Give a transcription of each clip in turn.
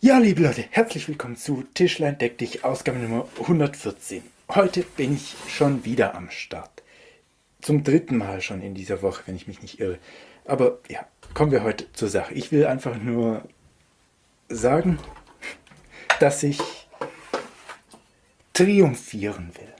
Ja, liebe Leute, herzlich willkommen zu Tischlein deck dich, Ausgabe Nummer 114. Heute bin ich schon wieder am Start. Zum dritten Mal schon in dieser Woche, wenn ich mich nicht irre. Aber ja, kommen wir heute zur Sache. Ich will einfach nur sagen, dass ich triumphieren will.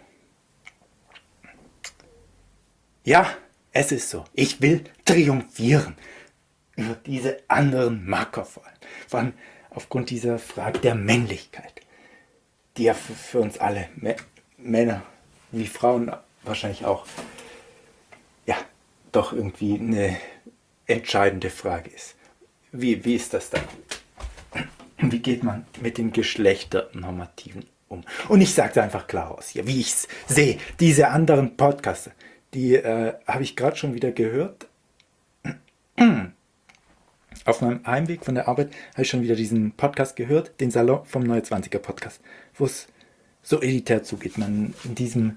Ja, es ist so. Ich will triumphieren über diese anderen Marker vor allem. Vor allem aufgrund dieser Frage der Männlichkeit, die ja für uns alle, Männer wie Frauen wahrscheinlich auch, ja, doch irgendwie eine entscheidende Frage ist. Wie ist das dann? Wie geht man mit den Geschlechternormativen um? Und ich sage es einfach klar aus hier, wie ich es sehe. Diese anderen Podcaster, die habe ich gerade schon wieder gehört. Auf meinem Heimweg von der Arbeit habe ich schon wieder diesen Podcast gehört, den Salon vom Neue 20er Podcast, wo es so elitär zugeht. Man in diesem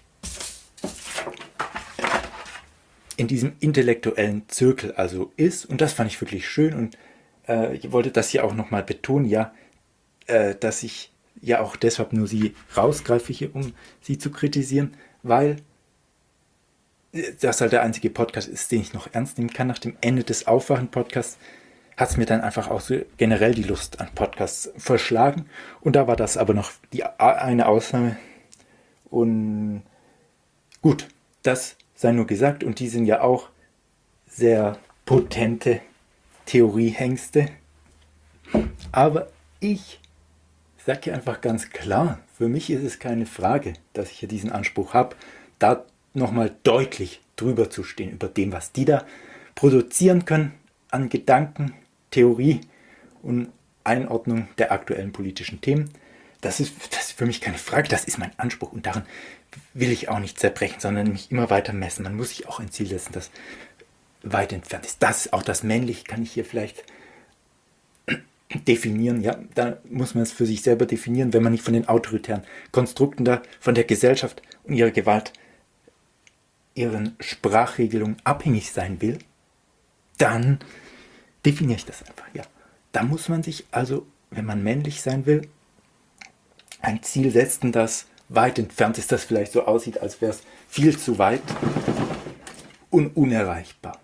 intellektuellen Zirkel also ist. Und das fand ich wirklich schön. Und ich wollte das hier auch nochmal betonen, ja, dass ich ja auch deshalb nur sie rausgreife hier, um sie zu kritisieren, weil das halt der einzige Podcast ist, den ich noch ernst nehmen kann. Nach dem Ende des Aufwachen-Podcasts hat es mir dann einfach auch so generell die Lust an Podcasts verschlagen. Und da war das aber noch die eine Ausnahme. Und gut, das sei nur gesagt. Und die sind ja auch sehr potente Theoriehengste. Aber ich sage hier einfach ganz klar, für mich ist es keine Frage, dass ich hier diesen Anspruch habe, da nochmal deutlich drüber zu stehen, über dem, was die da produzieren können an Gedanken, Theorie und Einordnung der aktuellen politischen Themen. Das ist für mich keine Frage, das ist mein Anspruch und daran will ich auch nicht zerbrechen, sondern mich immer weiter messen. Man muss sich auch ein Ziel setzen, das weit entfernt ist. Das, auch das Männliche kann ich hier vielleicht definieren. Ja, da muss man es für sich selber definieren, wenn man nicht von den autoritären Konstrukten da, von der Gesellschaft und ihrer Gewalt, ihren Sprachregelungen abhängig sein will, dann definiere ich das einfach. Ja, da muss man sich also, wenn man männlich sein will, ein Ziel setzen, das weit entfernt ist, das vielleicht so aussieht, als wäre es viel zu weit und unerreichbar.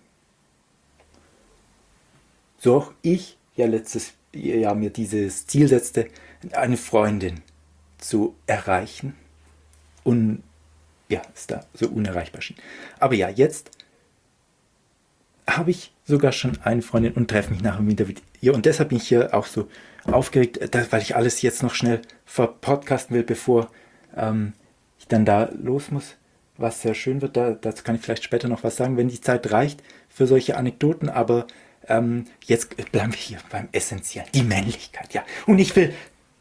So auch ich ja letztes Jahr mir dieses Ziel setzte, eine Freundin zu erreichen und ja, ist da so unerreichbar schien. Aber ja, jetzt habe ich sogar schon eine Freundin und treffe mich nachher wieder mit ihr. Und deshalb bin ich hier auch so aufgeregt, weil ich alles jetzt noch schnell verpodcasten will, bevor ich dann da los muss. Was sehr schön wird, dazu kann ich vielleicht später noch was sagen, wenn die Zeit reicht für solche Anekdoten. Aber jetzt bleiben wir hier beim Essentiellen, die Männlichkeit. Ja. Und ich will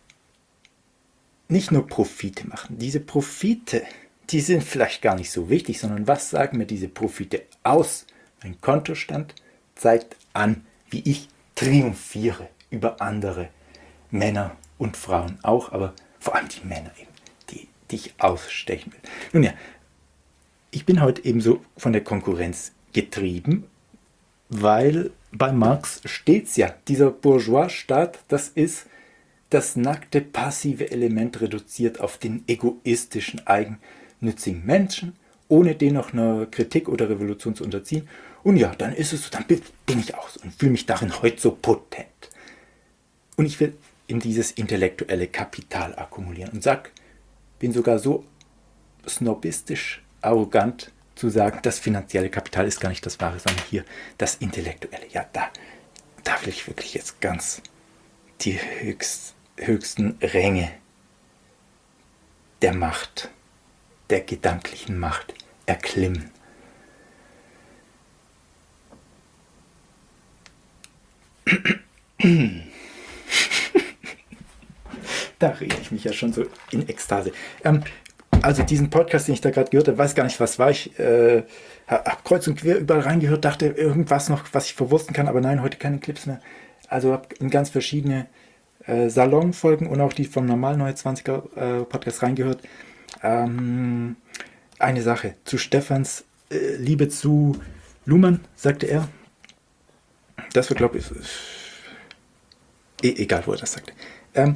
nicht nur Profite machen. Diese Profite, die sind vielleicht gar nicht so wichtig, sondern was sagen mir diese Profite aus? Mein Kontostand zeigt an, wie ich triumphiere über andere Männer und Frauen auch, aber vor allem die Männer eben, die ich ausstechen will. Nun ja, ich bin heute eben so von der Konkurrenz getrieben, weil bei Marx steht's ja, dieser Bourgeois-Staat, das ist das nackte passive Element reduziert auf den egoistischen, eigennützigen Menschen, ohne den noch einer Kritik oder Revolution zu unterziehen. Und ja, dann ist es so, dann bin ich auch so und fühle mich darin heute so potent. Und ich will in dieses intellektuelle Kapital akkumulieren und bin sogar so snobistisch, arrogant zu sagen, das finanzielle Kapital ist gar nicht das Wahre, sondern hier das Intellektuelle. Ja, da will ich wirklich jetzt ganz die höchsten Ränge der Macht, der gedanklichen Macht erklimmen. Da rede ich mich ja schon so in Ekstase. Also diesen Podcast, den ich da gerade gehört habe, weiß gar nicht, was war. Ich habe kreuz und quer überall reingehört, dachte irgendwas noch, was ich verwursten kann, aber nein, heute keine Clips mehr. Also habe in ganz verschiedene Salonfolgen und auch die vom normalen Neue 20er Podcast reingehört. Eine Sache zu Stefans Liebe zu Luhmann, sagte er. Das wird, glaube ich, egal, wo er das sagte.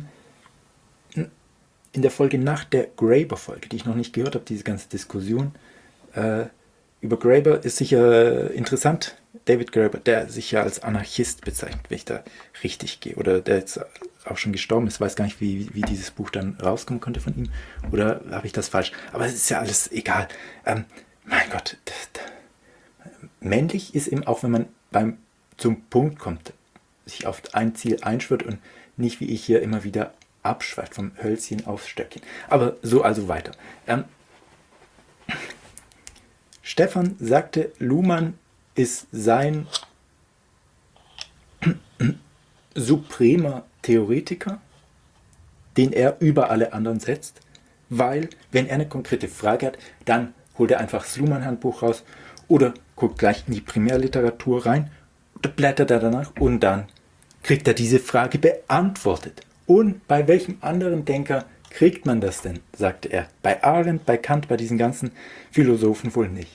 In der Folge nach der Graeber-Folge, die ich noch nicht gehört habe, diese ganze Diskussion über Graeber ist sicher interessant. David Graeber, der sich ja als Anarchist bezeichnet, wenn ich da richtig gehe. Oder der jetzt auch schon gestorben ist, weiß gar nicht, wie dieses Buch dann rauskommen konnte von ihm. Oder habe ich das falsch? Aber es ist ja alles egal. Mein Gott, männlich ist eben auch, wenn man zum Punkt kommt, sich auf ein Ziel einschwört und nicht wie ich hier immer wieder abschweift vom Hölzchen aufs Stöckchen. Aber so also weiter. Stefan sagte, Luhmann ist sein supremer Theoretiker, den er über alle anderen setzt, weil, wenn er eine konkrete Frage hat, dann holt er einfach das Luhmann-Handbuch raus oder guckt gleich in die Primärliteratur rein, blättert er danach und dann kriegt er diese Frage beantwortet. Und bei welchem anderen Denker kriegt man das denn, sagte er. Bei Arendt, bei Kant, bei diesen ganzen Philosophen wohl nicht.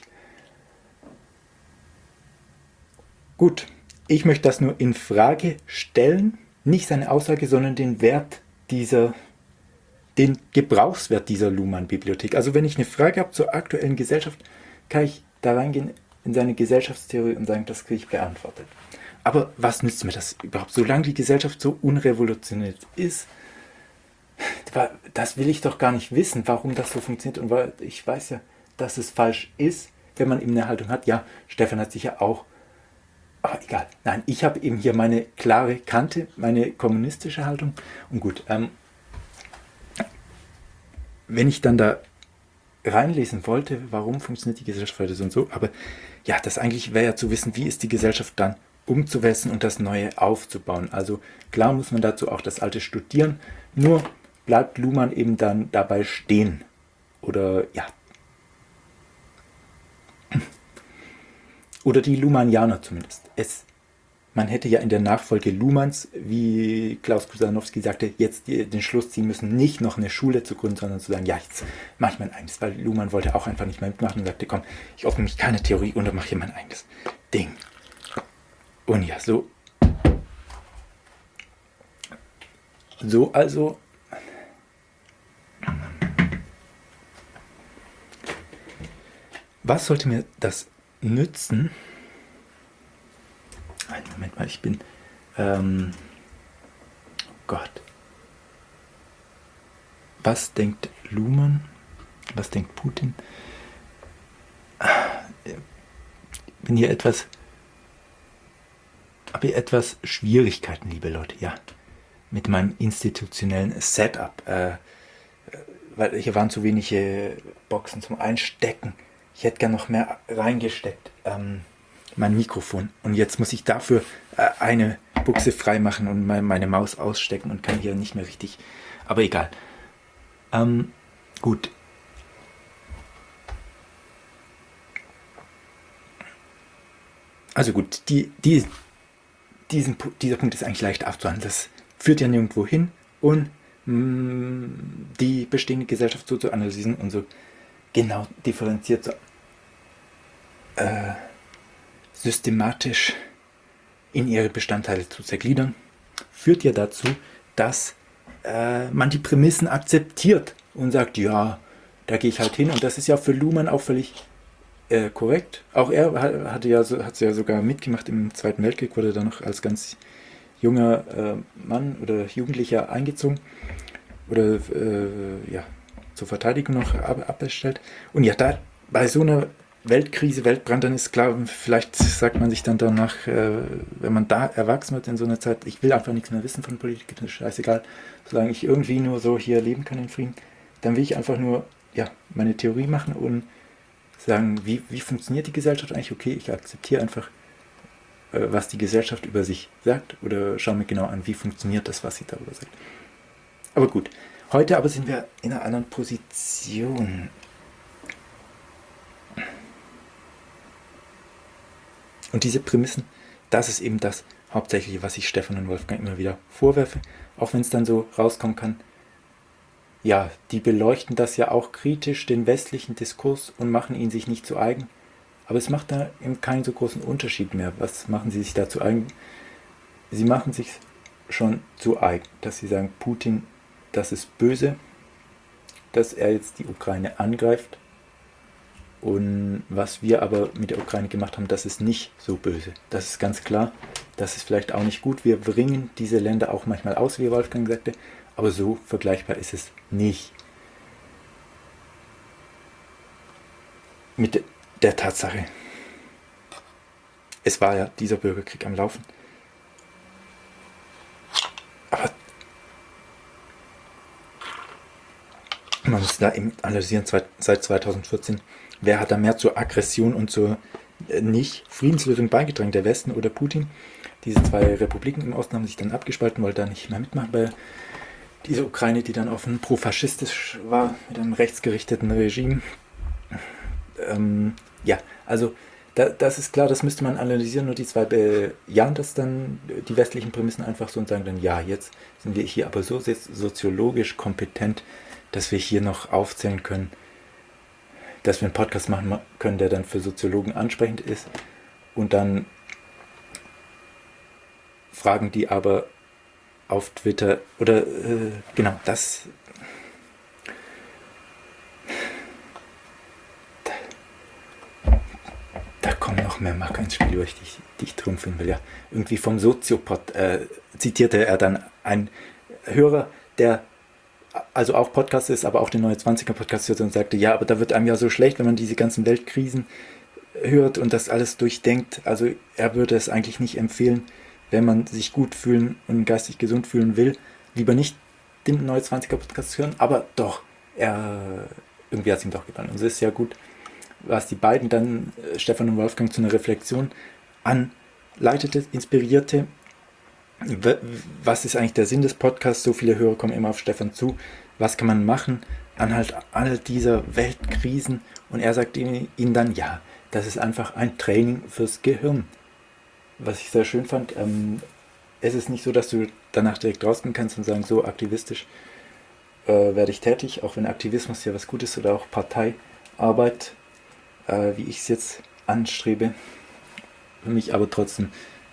Gut, ich möchte das nur in Frage stellen, nicht seine Aussage, sondern den Wert den Gebrauchswert dieser Luhmann-Bibliothek. Also wenn ich eine Frage habe zur aktuellen Gesellschaft, kann ich da reingehen in seine Gesellschaftstheorie und sagen, das kriege ich beantwortet. Aber was nützt mir das überhaupt? Solange die Gesellschaft so unrevolutioniert ist, das will ich doch gar nicht wissen, warum das so funktioniert. Und weil ich weiß ja, dass es falsch ist, wenn man eben eine Haltung hat. Ja, Stefan hat sich ja auch, aber egal. Nein, ich habe eben hier meine klare Kante, meine kommunistische Haltung. Und gut, wenn ich dann da reinlesen wollte, warum funktioniert die Gesellschaft heute so und so, aber ja, das eigentlich wäre ja zu wissen, wie ist die Gesellschaft dann umzuwälzen und das Neue aufzubauen. Also klar muss man dazu auch das Alte studieren, nur bleibt Luhmann eben dann dabei stehen. Oder ja. Oder die Luhmannianer zumindest. Man hätte ja in der Nachfolge Luhmanns, wie Klaus Kusanowski sagte, jetzt den Schluss ziehen müssen, nicht noch eine Schule zu gründen, sondern zu sagen, ja, jetzt mache ich mein eigenes. Weil Luhmann wollte auch einfach nicht mehr mitmachen und sagte, komm, ich offene mich keine Theorie und mache hier mein eigenes Ding. Und ja, so also, was sollte mir das nützen? Einen Moment mal, ich bin, Gott. Was denkt Luhmann? Was denkt Putin? Ich bin hier habe hier etwas Schwierigkeiten, liebe Leute, ja, mit meinem institutionellen Setup, weil hier waren zu wenige Boxen zum Einstecken. Ich hätte gerne noch mehr reingesteckt, mein Mikrofon. Und jetzt muss ich dafür eine Buchse freimachen und meine Maus ausstecken und kann hier nicht mehr richtig, aber egal. Gut. Also gut, dieser Punkt ist eigentlich leicht abzuhandeln. Das führt ja nirgendwo hin und die bestehende Gesellschaft so zu analysieren und so genau differenziert, so systematisch in ihre Bestandteile zu zergliedern, führt ja dazu, dass man die Prämissen akzeptiert und sagt, ja, da gehe ich halt hin. Und das ist ja für Luhmann auch völlig korrekt. Auch er hat ja sogar mitgemacht im Zweiten Weltkrieg, wurde dann noch als ganz junger Mann oder Jugendlicher eingezogen oder zur Verteidigung noch abbestellt. Und ja, da bei so einer Weltkrise, Weltbrand, dann ist klar, vielleicht sagt man sich dann danach, wenn man da erwachsen wird in so einer Zeit, ich will einfach nichts mehr wissen von Politik, das ist scheißegal, solange ich irgendwie nur so hier leben kann in Frieden, dann will ich einfach nur meine Theorie machen und sagen, wie funktioniert die Gesellschaft eigentlich? Okay, ich akzeptiere einfach, was die Gesellschaft über sich sagt oder schaue mir genau an, wie funktioniert das, was sie darüber sagt. Aber gut, heute aber sind wir in einer anderen Position. Und diese Prämissen, das ist eben das Hauptsächliche, was ich Stefan und Wolfgang immer wieder vorwerfe, auch wenn es dann so rauskommen kann. Ja, die beleuchten das ja auch kritisch, den westlichen Diskurs, und machen ihn sich nicht zu eigen. Aber es macht da eben keinen so großen Unterschied mehr. Was machen sie sich da zu eigen? Sie machen sich schon zu eigen, dass sie sagen, Putin, das ist böse, dass er jetzt die Ukraine angreift. Und was wir aber mit der Ukraine gemacht haben, das ist nicht so böse. Das ist ganz klar. Das ist vielleicht auch nicht gut. Wir bringen diese Länder auch manchmal aus, wie Wolfgang sagte. Aber so vergleichbar ist es nicht mit der Tatsache. Es war ja dieser Bürgerkrieg am Laufen. Aber man muss da eben analysieren, seit 2014, wer hat da mehr zur Aggression und zur nicht Friedenslösung beigetragen, der Westen oder Putin? Diese zwei Republiken im Osten haben sich dann abgespalten, wollten da nicht mehr mitmachen bei dieser Ukraine, die dann offen pro-faschistisch war, mit einem rechtsgerichteten Regime. Ja, also das ist klar, das müsste man analysieren, nur die zwei bejahen das dann, die westlichen Prämissen einfach so und sagen dann, ja, jetzt sind wir hier aber so soziologisch kompetent, dass wir hier noch aufzählen können, dass wir einen Podcast machen können, der dann für Soziologen ansprechend ist. Und dann fragen die aber auf Twitter, oder genau, das... Da kommen noch mehr Marker ins Spiel, weil ich dich trumpfen will. Ja, irgendwie vom Soziopod zitierte er dann einen Hörer, der also auch Podcast ist, aber auch den Neue 20er Podcast hört und sagte, ja, aber da wird einem ja so schlecht, wenn man diese ganzen Weltkrisen hört und das alles durchdenkt. Also er würde es eigentlich nicht empfehlen, wenn man sich gut fühlen und geistig gesund fühlen will, lieber nicht den Neue 20er Podcast hören, aber doch, irgendwie hat es ihm doch gefallen. Und es ist ja gut, was die beiden dann, Stefan und Wolfgang, zu einer Reflexion anleitete, inspirierte. Was ist eigentlich der Sinn des Podcasts? So viele Hörer kommen immer auf Stefan zu. Was kann man machen anhand all dieser Weltkrisen? Und er sagt ihnen dann, ja, das ist einfach ein Training fürs Gehirn. Was ich sehr schön fand, es ist nicht so, dass du danach direkt rausgehen kannst und sagen, so aktivistisch werde ich tätig, auch wenn Aktivismus ja was Gutes ist oder auch Parteiarbeit, wie ich es jetzt anstrebe. Für mich aber trotzdem,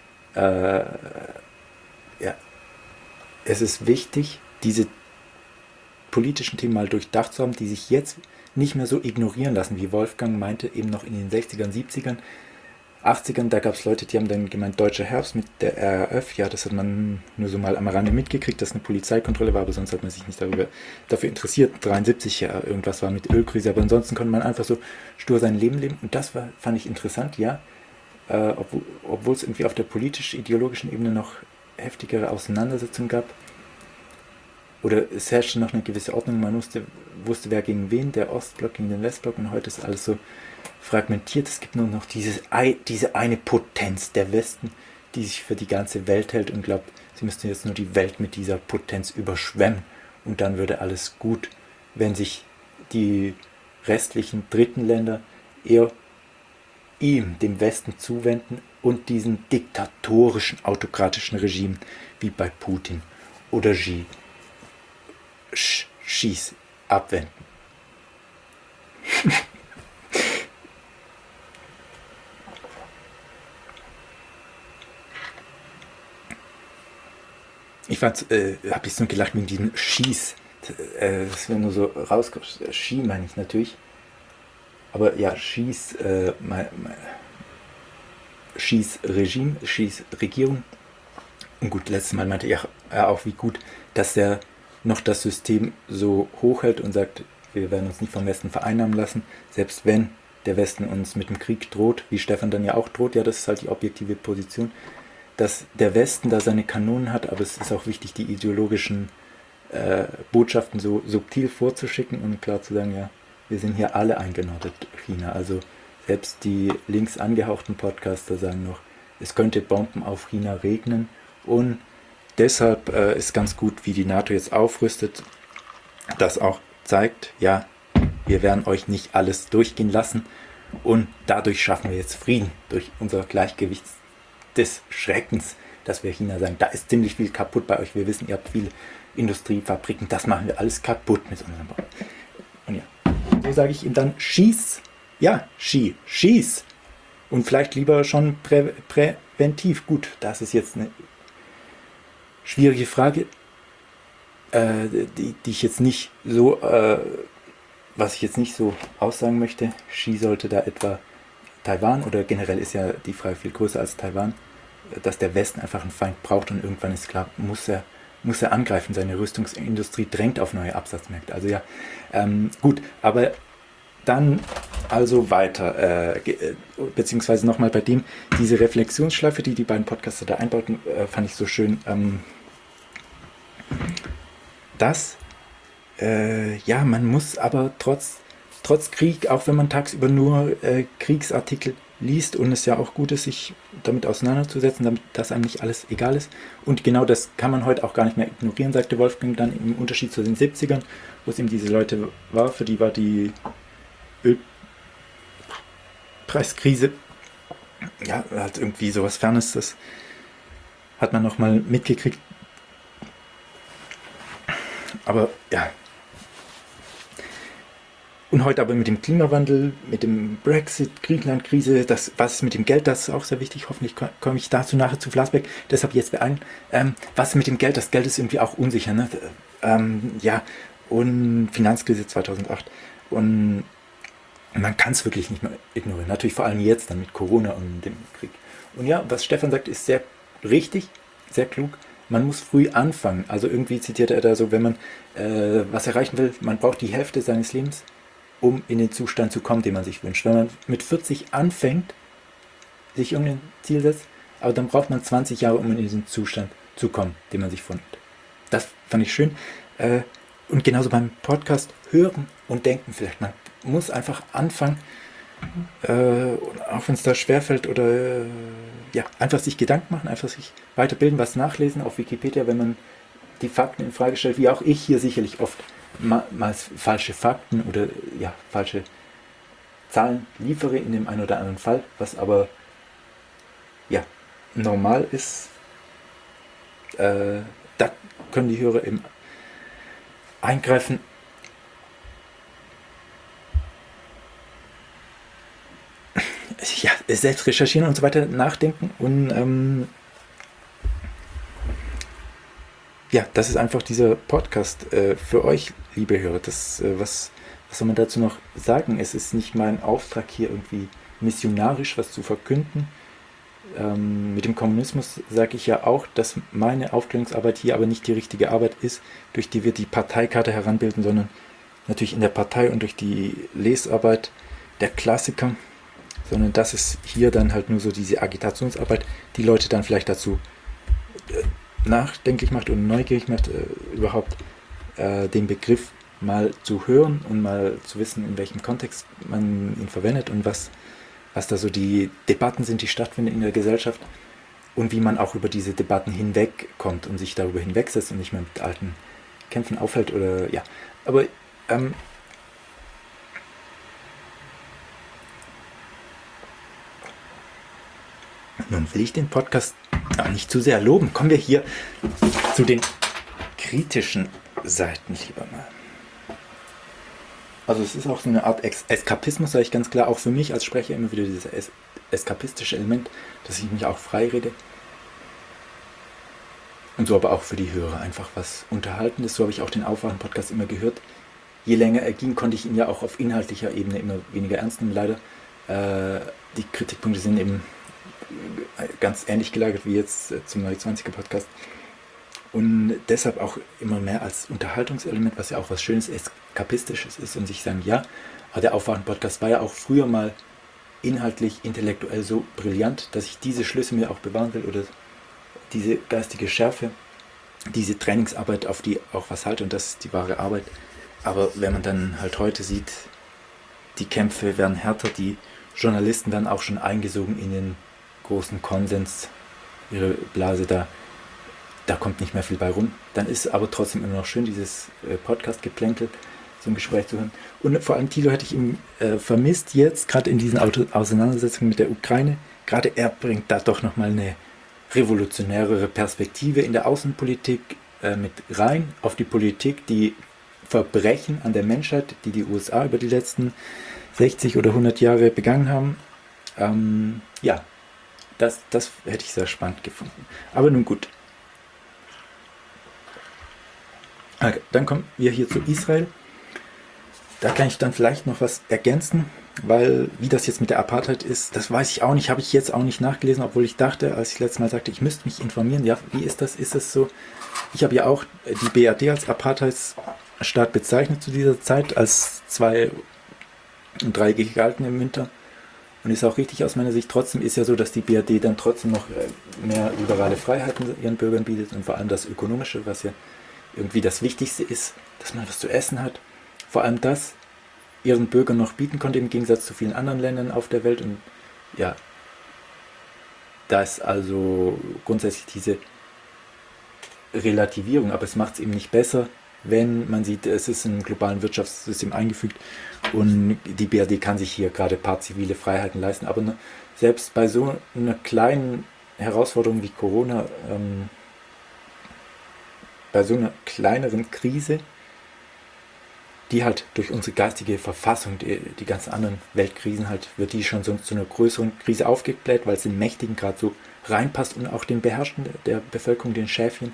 ja, es ist wichtig, diese politischen Themen mal durchdacht zu haben, die sich jetzt nicht mehr so ignorieren lassen, wie Wolfgang meinte, eben noch in den 60ern, 70ern, 80ern, da gab es Leute, die haben dann gemeint, Deutscher Herbst mit der RAF, ja, das hat man nur so mal am Rande mitgekriegt, dass eine Polizeikontrolle war, aber sonst hat man sich nicht dafür interessiert. 73, ja, irgendwas war mit Ölkrise, aber ansonsten konnte man einfach so stur sein Leben leben und das fand ich interessant, ja, obwohl es irgendwie auf der politisch-ideologischen Ebene noch heftigere Auseinandersetzungen gab, oder es herrschte noch eine gewisse Ordnung, man wusste wer gegen wen, der Ostblock gegen den Westblock und heute ist alles so fragmentiert, es gibt nur noch diese eine Potenz, der Westen, die sich für die ganze Welt hält und glaubt, sie müsste jetzt nur die Welt mit dieser Potenz überschwemmen und dann würde alles gut, wenn sich die restlichen dritten Länder eher dem Westen zuwenden und diesen diktatorischen, autokratischen Regimen wie bei Putin oder Xis abwenden. Ich fand, habe ich so gelacht mit diesem Schieß. Das wäre nur so rauskommt. Ski meine ich natürlich. Aber ja, Schieß-Regime, Schieß-Regierung. Und gut, letztes Mal meinte er auch, wie gut, dass er noch das System so hochhält und sagt, wir werden uns nicht vom Westen vereinnahmen lassen, selbst wenn der Westen uns mit dem Krieg droht, wie Stefan dann ja auch droht, ja, das ist halt die objektive Position, dass der Westen da seine Kanonen hat, aber es ist auch wichtig, die ideologischen Botschaften so subtil vorzuschicken und klar zu sagen, ja, wir sind hier alle eingenordet, China. Also selbst die links angehauchten Podcaster sagen noch, es könnte Bomben auf China regnen und deshalb ist ganz gut, wie die NATO jetzt aufrüstet, das auch zeigt, ja, wir werden euch nicht alles durchgehen lassen und dadurch schaffen wir jetzt Frieden durch unser Gleichgewicht des Schreckens, dass wir China sagen, da ist ziemlich viel kaputt bei euch, wir wissen, ihr habt viele Industriefabriken, das machen wir alles kaputt mit unserem Bau. Und ja, so sage ich ihm dann, schieß, ja, schieß und vielleicht lieber schon präventiv, gut, das ist jetzt eine Schwierige Frage, die ich jetzt nicht so, was ich jetzt nicht so aussagen möchte. Xi sollte da etwa Taiwan, oder generell ist ja die Frage viel größer als Taiwan, dass der Westen einfach einen Feind braucht und irgendwann ist klar, muss er angreifen. Seine Rüstungsindustrie drängt auf neue Absatzmärkte. Also ja, gut, aber dann also weiter, beziehungsweise nochmal bei dem, diese Reflexionsschleife, die beiden Podcaster da einbauten, fand ich so schön, dass, ja, man muss aber trotz Krieg, auch wenn man tagsüber nur Kriegsartikel liest und es ja auch gut ist, sich damit auseinanderzusetzen, damit das einem nicht alles egal ist. Und genau das kann man heute auch gar nicht mehr ignorieren, sagte Wolfgang dann, im Unterschied zu den 70ern, wo es eben diese Leute war, für die war die Ölpreiskrise ja halt irgendwie sowas Fernes, das hat man nochmal mitgekriegt. Aber ja. Und heute aber mit dem Klimawandel, mit dem Brexit, Griechenland-Krise, was ist mit dem Geld, das ist auch sehr wichtig. Hoffentlich komme ich dazu nachher zu Flassbeck. Deshalb jetzt beeilen. Was ist mit dem Geld? Das Geld ist irgendwie auch unsicher. Ne? Ja, und Finanzkrise 2008. Und man kann es wirklich nicht mehr ignorieren. Natürlich vor allem jetzt dann mit Corona und dem Krieg. Und ja, was Stefan sagt, ist sehr richtig, sehr klug. Man muss früh anfangen. Also irgendwie zitiert er da so, wenn man was erreichen will, man braucht die Hälfte seines Lebens, um in den Zustand zu kommen, den man sich wünscht. Wenn man mit 40 anfängt, sich irgendein Ziel setzt, aber dann braucht man 20 Jahre, um in diesen Zustand zu kommen, den man sich vornimmt. Das fand ich schön. Und genauso beim Podcast hören und denken vielleicht. Man muss einfach anfangen, auch wenn es da schwerfällt oder ja, einfach sich Gedanken machen, einfach sich weiterbilden, was nachlesen auf Wikipedia, wenn man die Fakten in Frage stellt, wie auch ich hier sicherlich oft mal falsche Fakten oder ja, falsche Zahlen liefere in dem einen oder anderen Fall, was aber ja normal ist. Da können die Hörer eben eingreifen. Ja, selbst recherchieren und so weiter, nachdenken und ja, das ist einfach dieser Podcast für euch, liebe Hörer. Was soll man dazu noch sagen? Es ist nicht mein Auftrag, hier irgendwie missionarisch was zu verkünden. Mit dem Kommunismus sage ich ja auch, dass meine Aufklärungsarbeit hier aber nicht die richtige Arbeit ist, durch die wir die Parteikarte heranbilden, sondern natürlich in der Partei und durch die Lesarbeit der Klassiker, sondern das ist hier dann halt nur so diese Agitationsarbeit, die Leute dann vielleicht dazu nachdenklich macht und neugierig macht, überhaupt den Begriff mal zu hören und mal zu wissen, in welchem Kontext man ihn verwendet und was da so die Debatten sind, die stattfinden in der Gesellschaft und wie man auch über diese Debatten hinwegkommt und sich darüber hinwegsetzt und nicht mehr mit alten Kämpfen aufhält oder ja. Aber nun will ich den Podcast auch nicht zu sehr loben. Kommen wir hier zu den kritischen Seiten lieber mal. Also es ist auch so eine Art Eskapismus, sage ich ganz klar, auch für mich als Sprecher immer wieder dieses eskapistische Element, dass ich mich auch frei rede. Und so aber auch für die Hörer einfach was Unterhaltendes. So habe ich auch den Aufwachen-Podcast immer gehört. Je länger er ging, konnte ich ihn ja auch auf inhaltlicher Ebene immer weniger ernst nehmen, leider. Die Kritikpunkte sind eben ganz ähnlich gelagert wie jetzt zum Neu20er-Podcast. Und deshalb auch immer mehr als Unterhaltungselement, was ja auch was Schönes, Eskapistisches ist und sich sagen, ja, aber der Aufwachen-Podcast war ja auch früher mal inhaltlich, intellektuell so brillant, dass ich diese Schlüsse mir auch bewahren will oder diese geistige Schärfe, diese Trainingsarbeit, auf die auch was halte und das ist die wahre Arbeit. Aber wenn man dann halt heute sieht, die Kämpfe werden härter, die Journalisten werden auch schon eingesogen in den großen Konsens, ihre Blase da kommt nicht mehr viel bei rum. Dann ist aber trotzdem immer noch schön, dieses Podcast-Geplänkel, so ein Gespräch zu hören. Und vor allem Thilo hätte ich ihm vermisst jetzt, gerade in diesen Auseinandersetzungen mit der Ukraine. Gerade er bringt da doch nochmal eine revolutionärere Perspektive in der Außenpolitik mit rein, auf die Politik, die Verbrechen an der Menschheit, die die USA über die letzten 60 oder 100 Jahre begangen haben. Ja, das hätte ich sehr spannend gefunden. Aber nun gut. Okay, dann kommen wir hier zu Israel. Da kann ich dann vielleicht noch was ergänzen, weil wie das jetzt mit der Apartheid ist, das weiß ich auch nicht, habe ich jetzt auch nicht nachgelesen, obwohl ich dachte, als ich letztes Mal sagte, ich müsste mich informieren, ja, wie ist das? Ist es so? Ich habe ja auch die BRD als Apartheidsstaat bezeichnet zu dieser Zeit, als 2 und 3 gegalten im Winter. Und ist auch richtig aus meiner Sicht. Trotzdem ist ja so, dass die BRD dann trotzdem noch mehr liberale Freiheiten ihren Bürgern bietet und vor allem das Ökonomische, was ja irgendwie das Wichtigste ist, dass man was zu essen hat. Vor allem das ihren Bürgern noch bieten konnte, im Gegensatz zu vielen anderen Ländern auf der Welt. Und ja, da ist also grundsätzlich diese Relativierung, aber es macht es eben nicht besser, wenn man sieht, es ist im globalen Wirtschaftssystem eingefügt und die BRD kann sich hier gerade ein paar zivile Freiheiten leisten. Aber selbst bei so einer kleinen Herausforderung wie Corona, bei so einer kleineren Krise, die halt durch unsere geistige Verfassung, die ganzen anderen Weltkrisen halt, wird die schon so zu einer größeren Krise aufgebläht, weil es den Mächtigen gerade so reinpasst und auch den Beherrschten der Bevölkerung, den Schäfchen,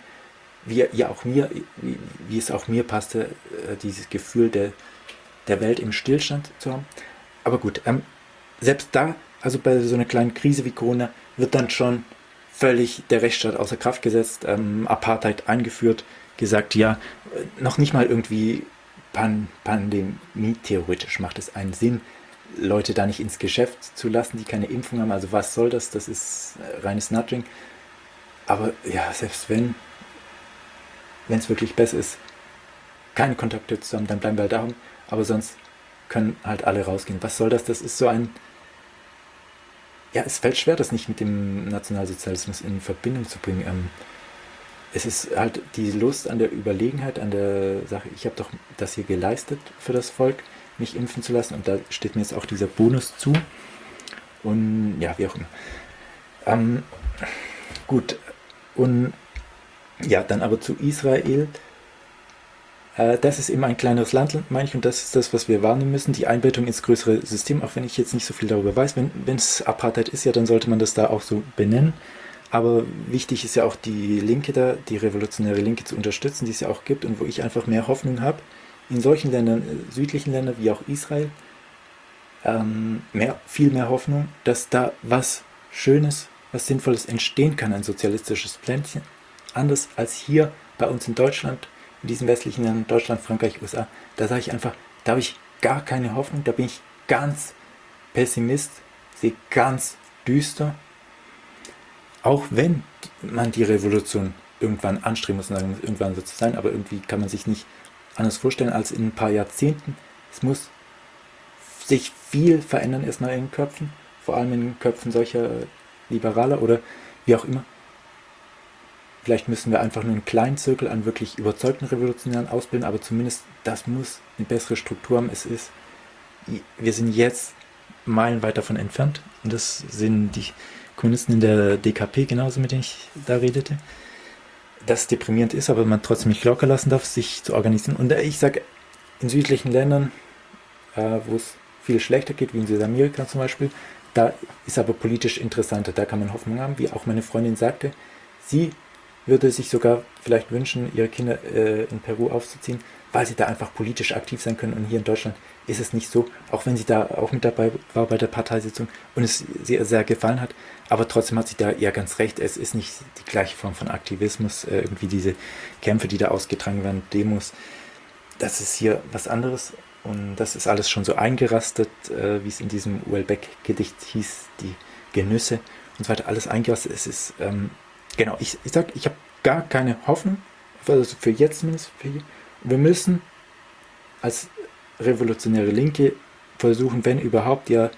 wie es auch mir passte, dieses Gefühl der Welt im Stillstand zu haben. Aber gut, selbst da, also bei so einer kleinen Krise wie Corona, wird dann schon völlig der Rechtsstaat außer Kraft gesetzt, Apartheid eingeführt, gesagt, ja, noch nicht mal irgendwie Pandemie, theoretisch macht es einen Sinn, Leute da nicht ins Geschäft zu lassen, die keine Impfung haben. Also was soll das? Das ist reines Nudging. Aber ja, selbst wenn es wirklich besser ist, keine Kontakte zusammen, dann bleiben wir halt da. Aber sonst können halt alle rausgehen. Was soll das? Das ist so ein... Ja, es fällt schwer, das nicht mit dem Nationalsozialismus in Verbindung zu bringen. Es ist halt die Lust an der Überlegenheit, an der Sache, ich habe doch das hier geleistet für das Volk, mich impfen zu lassen und da steht mir jetzt auch dieser Bonus zu. Und ja, wie auch immer. Gut, und ja, dann aber zu Israel. Das ist eben ein kleineres Land, meine ich, und das ist das, was wir wahrnehmen müssen. Die Einbettung ins größere System, auch wenn ich jetzt nicht so viel darüber weiß. Wenn es Apartheid ist, ja, dann sollte man das da auch so benennen. Aber wichtig ist ja auch die Linke da, die revolutionäre Linke zu unterstützen, die es ja auch gibt und wo ich einfach mehr Hoffnung habe, in solchen Ländern, südlichen Ländern wie auch Israel, viel mehr Hoffnung, dass da was Schönes, was Sinnvolles entstehen kann, ein sozialistisches Plätzchen. Anders als hier bei uns in Deutschland, in diesen westlichen Ländern, Deutschland, Frankreich, USA, da sage ich einfach, da habe ich gar keine Hoffnung, da bin ich ganz Pessimist, sehe ganz düster. Auch wenn man die Revolution irgendwann anstreben muss und sagen muss, irgendwann wird es sein, aber irgendwie kann man sich nicht anders vorstellen als in ein paar Jahrzehnten. Es muss sich viel verändern erstmal in den Köpfen, vor allem in den Köpfen solcher Liberaler oder wie auch immer. Vielleicht müssen wir einfach nur einen kleinen Zirkel an wirklich überzeugten Revolutionären ausbilden, aber zumindest das muss eine bessere Struktur haben. Wir sind jetzt meilenweit davon entfernt und das sind die Kommunisten in der DKP genauso, mit denen ich da redete. Das deprimierend ist, aber man trotzdem nicht locker lassen darf, sich zu organisieren. Und ich sage, in südlichen Ländern, wo es viel schlechter geht, wie in Südamerika zum Beispiel, da ist aber politisch interessanter, da kann man Hoffnung haben, wie auch meine Freundin sagte. Sie würde sich sogar vielleicht wünschen, ihre Kinder in Peru aufzuziehen, weil sie da einfach politisch aktiv sein können. Und hier in Deutschland ist es nicht so, auch wenn sie da auch mit dabei war bei der Parteisitzung und es ihr sehr gefallen hat. Aber trotzdem hat sie da ja ganz recht, es ist nicht die gleiche Form von Aktivismus, irgendwie diese Kämpfe, die da ausgetragen werden, Demos. Das ist hier was anderes und das ist alles schon so eingerastet, wie es in diesem Houellebecq-Gedicht hieß, die Genüsse und so weiter, alles eingerastet. Es ist, genau, ich sag, ich habe gar keine Hoffnung, also für jetzt zumindest. Wir müssen als revolutionäre Linke versuchen, wenn überhaupt, ja,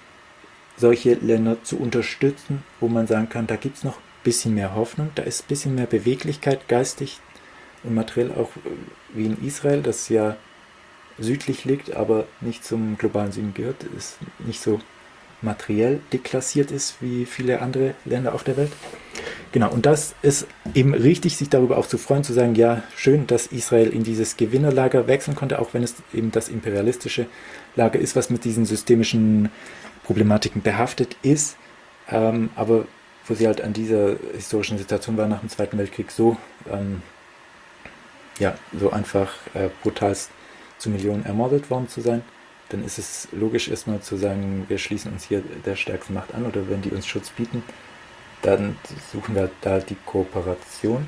solche Länder zu unterstützen, wo man sagen kann, da gibt es noch ein bisschen mehr Hoffnung, da ist ein bisschen mehr Beweglichkeit, geistig und materiell, auch wie in Israel, das ja südlich liegt, aber nicht zum globalen Süden gehört, ist nicht so materiell deklassiert ist wie viele andere Länder auf der Welt. Genau, und das ist eben richtig, sich darüber auch zu freuen, zu sagen, ja, schön, dass Israel in dieses Gewinnerlager wechseln konnte, auch wenn es eben das imperialistische Lager ist, was mit diesen systemischen Problematiken behaftet ist, aber wo sie halt an dieser historischen Situation war nach dem Zweiten Weltkrieg so ja, so einfach brutalst zu Millionen ermordet worden zu sein, dann ist es logisch erstmal zu sagen, wir schließen uns hier der stärksten Macht an, oder wenn die uns Schutz bieten, dann suchen wir da die Kooperation.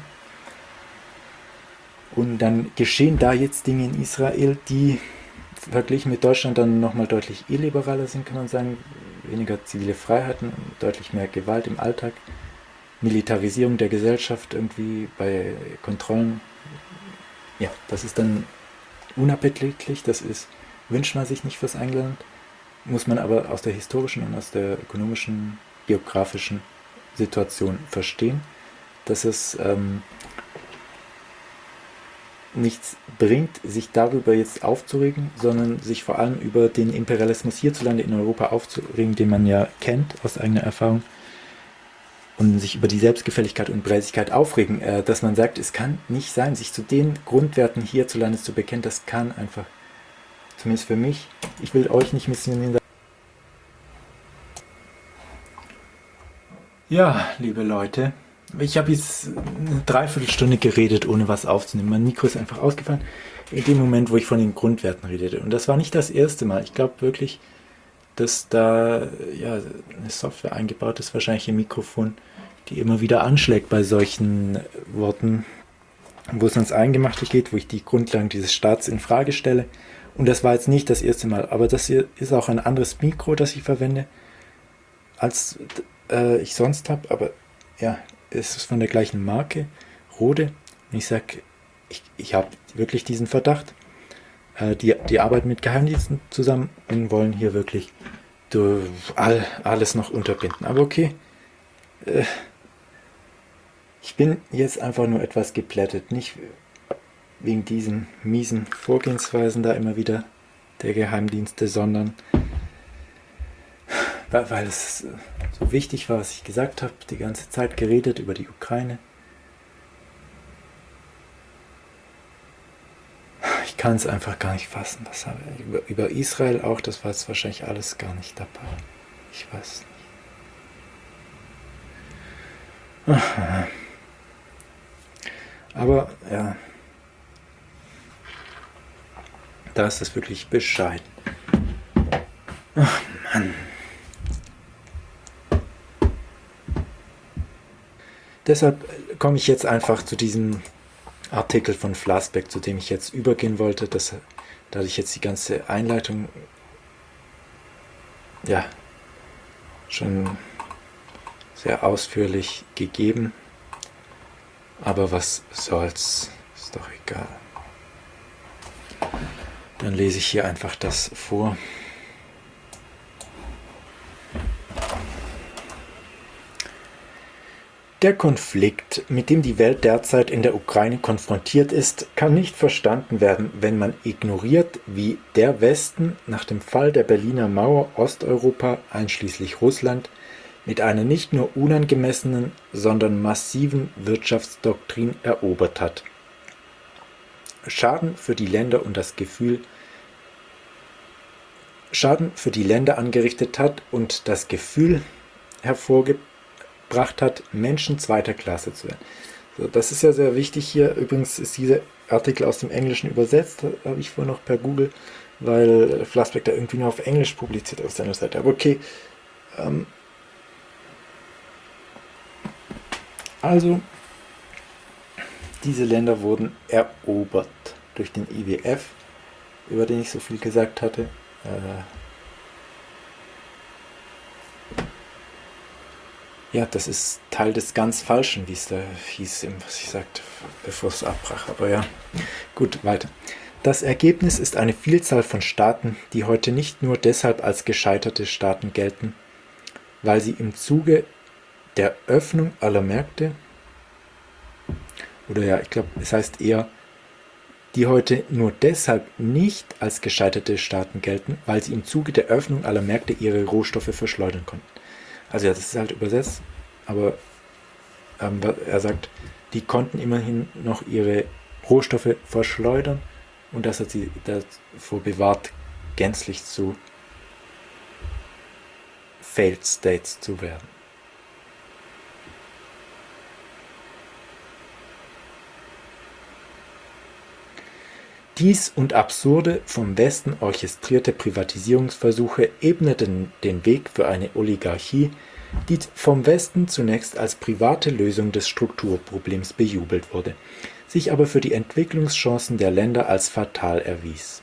Und dann geschehen da jetzt Dinge in Israel, die verglichen mit Deutschland dann nochmal deutlich illiberaler sind, kann man sagen. Weniger zivile Freiheiten, deutlich mehr Gewalt im Alltag, Militarisierung der Gesellschaft irgendwie bei Kontrollen. Ja, das ist dann unappetitlich, das ist, wünscht man sich nicht fürs England, muss man aber aus der historischen und aus der ökonomischen, geografischen Situation verstehen, dass es nichts bringt, sich darüber jetzt aufzuregen, sondern sich vor allem über den Imperialismus hierzulande in Europa aufzuregen, den man ja kennt aus eigener Erfahrung, und sich über die Selbstgefälligkeit und Präsigkeit aufregen, dass man sagt, es kann nicht sein, sich zu den Grundwerten hierzulande zu bekennen, das kann einfach, zumindest für mich, ich will euch nicht missionieren. Ja, liebe Leute, ich habe jetzt eine Dreiviertelstunde geredet, ohne was aufzunehmen. Mein Mikro ist einfach ausgefallen in dem Moment, wo ich von den Grundwerten redete. Und das war nicht das erste Mal. Ich glaube wirklich, dass da ja eine Software eingebaut ist, wahrscheinlich im Mikrofon, die immer wieder anschlägt bei solchen Worten, wo es ans Eingemachte geht, wo ich die Grundlagen dieses Staats in Frage stelle. Und das war jetzt nicht das erste Mal, aber das hier ist auch ein anderes Mikro, das ich verwende, als ich sonst habe. Aber ja, es ist von der gleichen Marke, Rode. Und ich sage, ich habe wirklich diesen Verdacht. Die arbeiten mit Geheimdiensten zusammen und wollen hier wirklich alles noch unterbinden. Aber okay, ich bin jetzt einfach nur etwas geplättet. Nicht wegen diesen miesen Vorgehensweisen da immer wieder der Geheimdienste, sondern weil es so wichtig war, was ich gesagt habe, die ganze Zeit geredet über die Ukraine. Ich kann es einfach gar nicht fassen. Was über Israel auch, das war jetzt wahrscheinlich alles gar nicht dabei. Ich weiß nicht. Aber ja, da ist das wirklich bescheiden. Ach Mann. Deshalb komme ich jetzt einfach zu diesem Artikel von Flassbeck, zu dem ich jetzt übergehen wollte. Da hatte ich jetzt die ganze Einleitung ja schon sehr ausführlich gegeben. Aber was soll's, ist doch egal. Dann lese ich hier einfach das vor. Der Konflikt, mit dem die Welt derzeit in der Ukraine konfrontiert ist, kann nicht verstanden werden, wenn man ignoriert, wie der Westen nach dem Fall der Berliner Mauer Osteuropa, einschließlich Russland, mit einer nicht nur unangemessenen, sondern massiven Wirtschaftsdoktrin erobert hat. Schaden für die Länder angerichtet hat und das Gefühl hervorgebracht hat, Menschen zweiter Klasse zu werden. So, das ist ja sehr wichtig hier. Übrigens ist dieser Artikel aus dem Englischen übersetzt, habe ich vorhin noch per Google, weil Flassbeck da irgendwie nur auf Englisch publiziert auf seiner Seite. Aber okay. Also, diese Länder wurden erobert durch den IWF, über den ich so viel gesagt hatte. Ja, das ist Teil des ganz Falschen, wie es da hieß, was ich sagte, bevor es abbrach. Aber ja, gut, weiter. Das Ergebnis ist eine Vielzahl von Staaten, die heute nicht nur deshalb als gescheiterte Staaten gelten, weil sie im Zuge der Öffnung aller Märkte, oder ja, ich glaube, es heißt eher, die heute nur deshalb nicht als gescheiterte Staaten gelten, weil sie im Zuge der Öffnung aller Märkte ihre Rohstoffe verschleudern konnten. Also ja, das ist halt übersetzt, aber er sagt, die konnten immerhin noch ihre Rohstoffe verschleudern und das hat sie davor bewahrt, gänzlich zu Failed States zu werden. Dies und absurde, vom Westen orchestrierte Privatisierungsversuche ebneten den Weg für eine Oligarchie, die vom Westen zunächst als private Lösung des Strukturproblems bejubelt wurde, sich aber für die Entwicklungschancen der Länder als fatal erwies.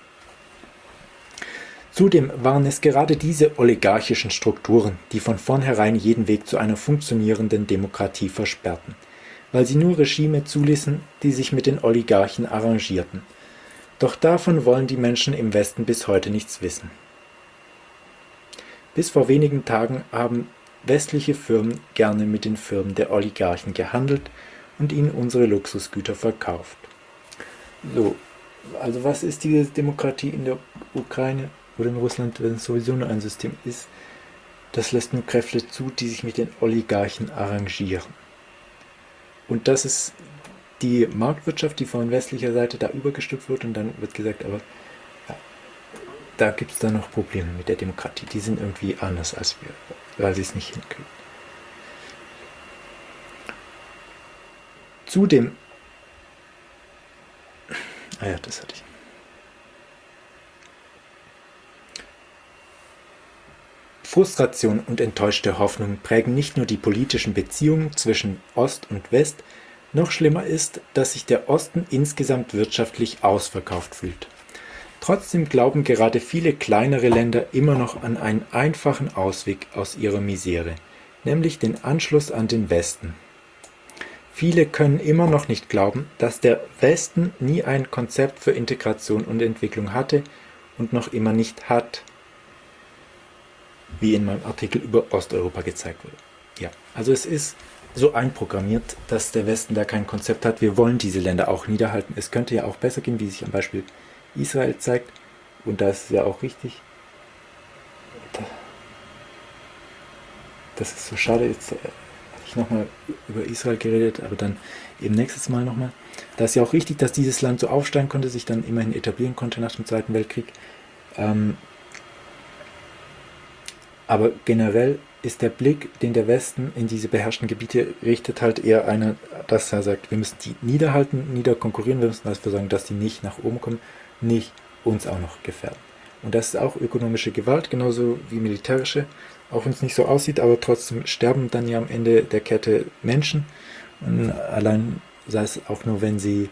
Zudem waren es gerade diese oligarchischen Strukturen, die von vornherein jeden Weg zu einer funktionierenden Demokratie versperrten, weil sie nur Regime zuließen, die sich mit den Oligarchen arrangierten. Doch davon wollen die Menschen im Westen bis heute nichts wissen. Bis vor wenigen Tagen haben westliche Firmen gerne mit den Firmen der Oligarchen gehandelt und ihnen unsere Luxusgüter verkauft. So, also was ist diese Demokratie in der Ukraine oder in Russland, wenn es sowieso nur ein System ist? Das lässt nur Kräfte zu, die sich mit den Oligarchen arrangieren. Und das ist die Marktwirtschaft, die von westlicher Seite da übergestülpt wird, und dann wird gesagt, aber ja, da gibt es dann noch Probleme mit der Demokratie. Die sind irgendwie anders als wir, weil sie es nicht hinkriegen. Zudem, das hatte ich. Frustration und enttäuschte Hoffnung prägen nicht nur die politischen Beziehungen zwischen Ost und West, noch schlimmer ist, dass sich der Osten insgesamt wirtschaftlich ausverkauft fühlt. Trotzdem glauben gerade viele kleinere Länder immer noch an einen einfachen Ausweg aus ihrer Misere, nämlich den Anschluss an den Westen. Viele können immer noch nicht glauben, dass der Westen nie ein Konzept für Integration und Entwicklung hatte und noch immer nicht hat, wie in meinem Artikel über Osteuropa gezeigt wurde. Ja, also es ist so einprogrammiert, dass der Westen da kein Konzept hat. Wir wollen diese Länder auch niederhalten. Es könnte ja auch besser gehen, wie sich am Beispiel Israel zeigt. Und da ist es ja auch richtig. Das ist so schade. Jetzt hatte ich nochmal über Israel geredet, aber dann eben nächstes Mal nochmal. Da ist ja auch richtig, dass dieses Land so aufsteigen konnte, sich dann immerhin etablieren konnte nach dem Zweiten Weltkrieg. Aber generell ist der Blick, den der Westen in diese beherrschten Gebiete richtet, halt eher einer, dass er sagt, wir müssen die niederhalten, niederkonkurrieren, wir müssen dafür sorgen, dass die nicht nach oben kommen, nicht uns auch noch gefährden. Und das ist auch ökonomische Gewalt, genauso wie militärische, auch wenn es nicht so aussieht, aber trotzdem sterben dann ja am Ende der Kette Menschen. Und allein sei es auch nur, wenn sie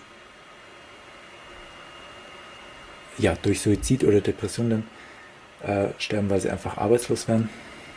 ja durch Suizid oder Depression dann sterben, weil sie einfach arbeitslos werden.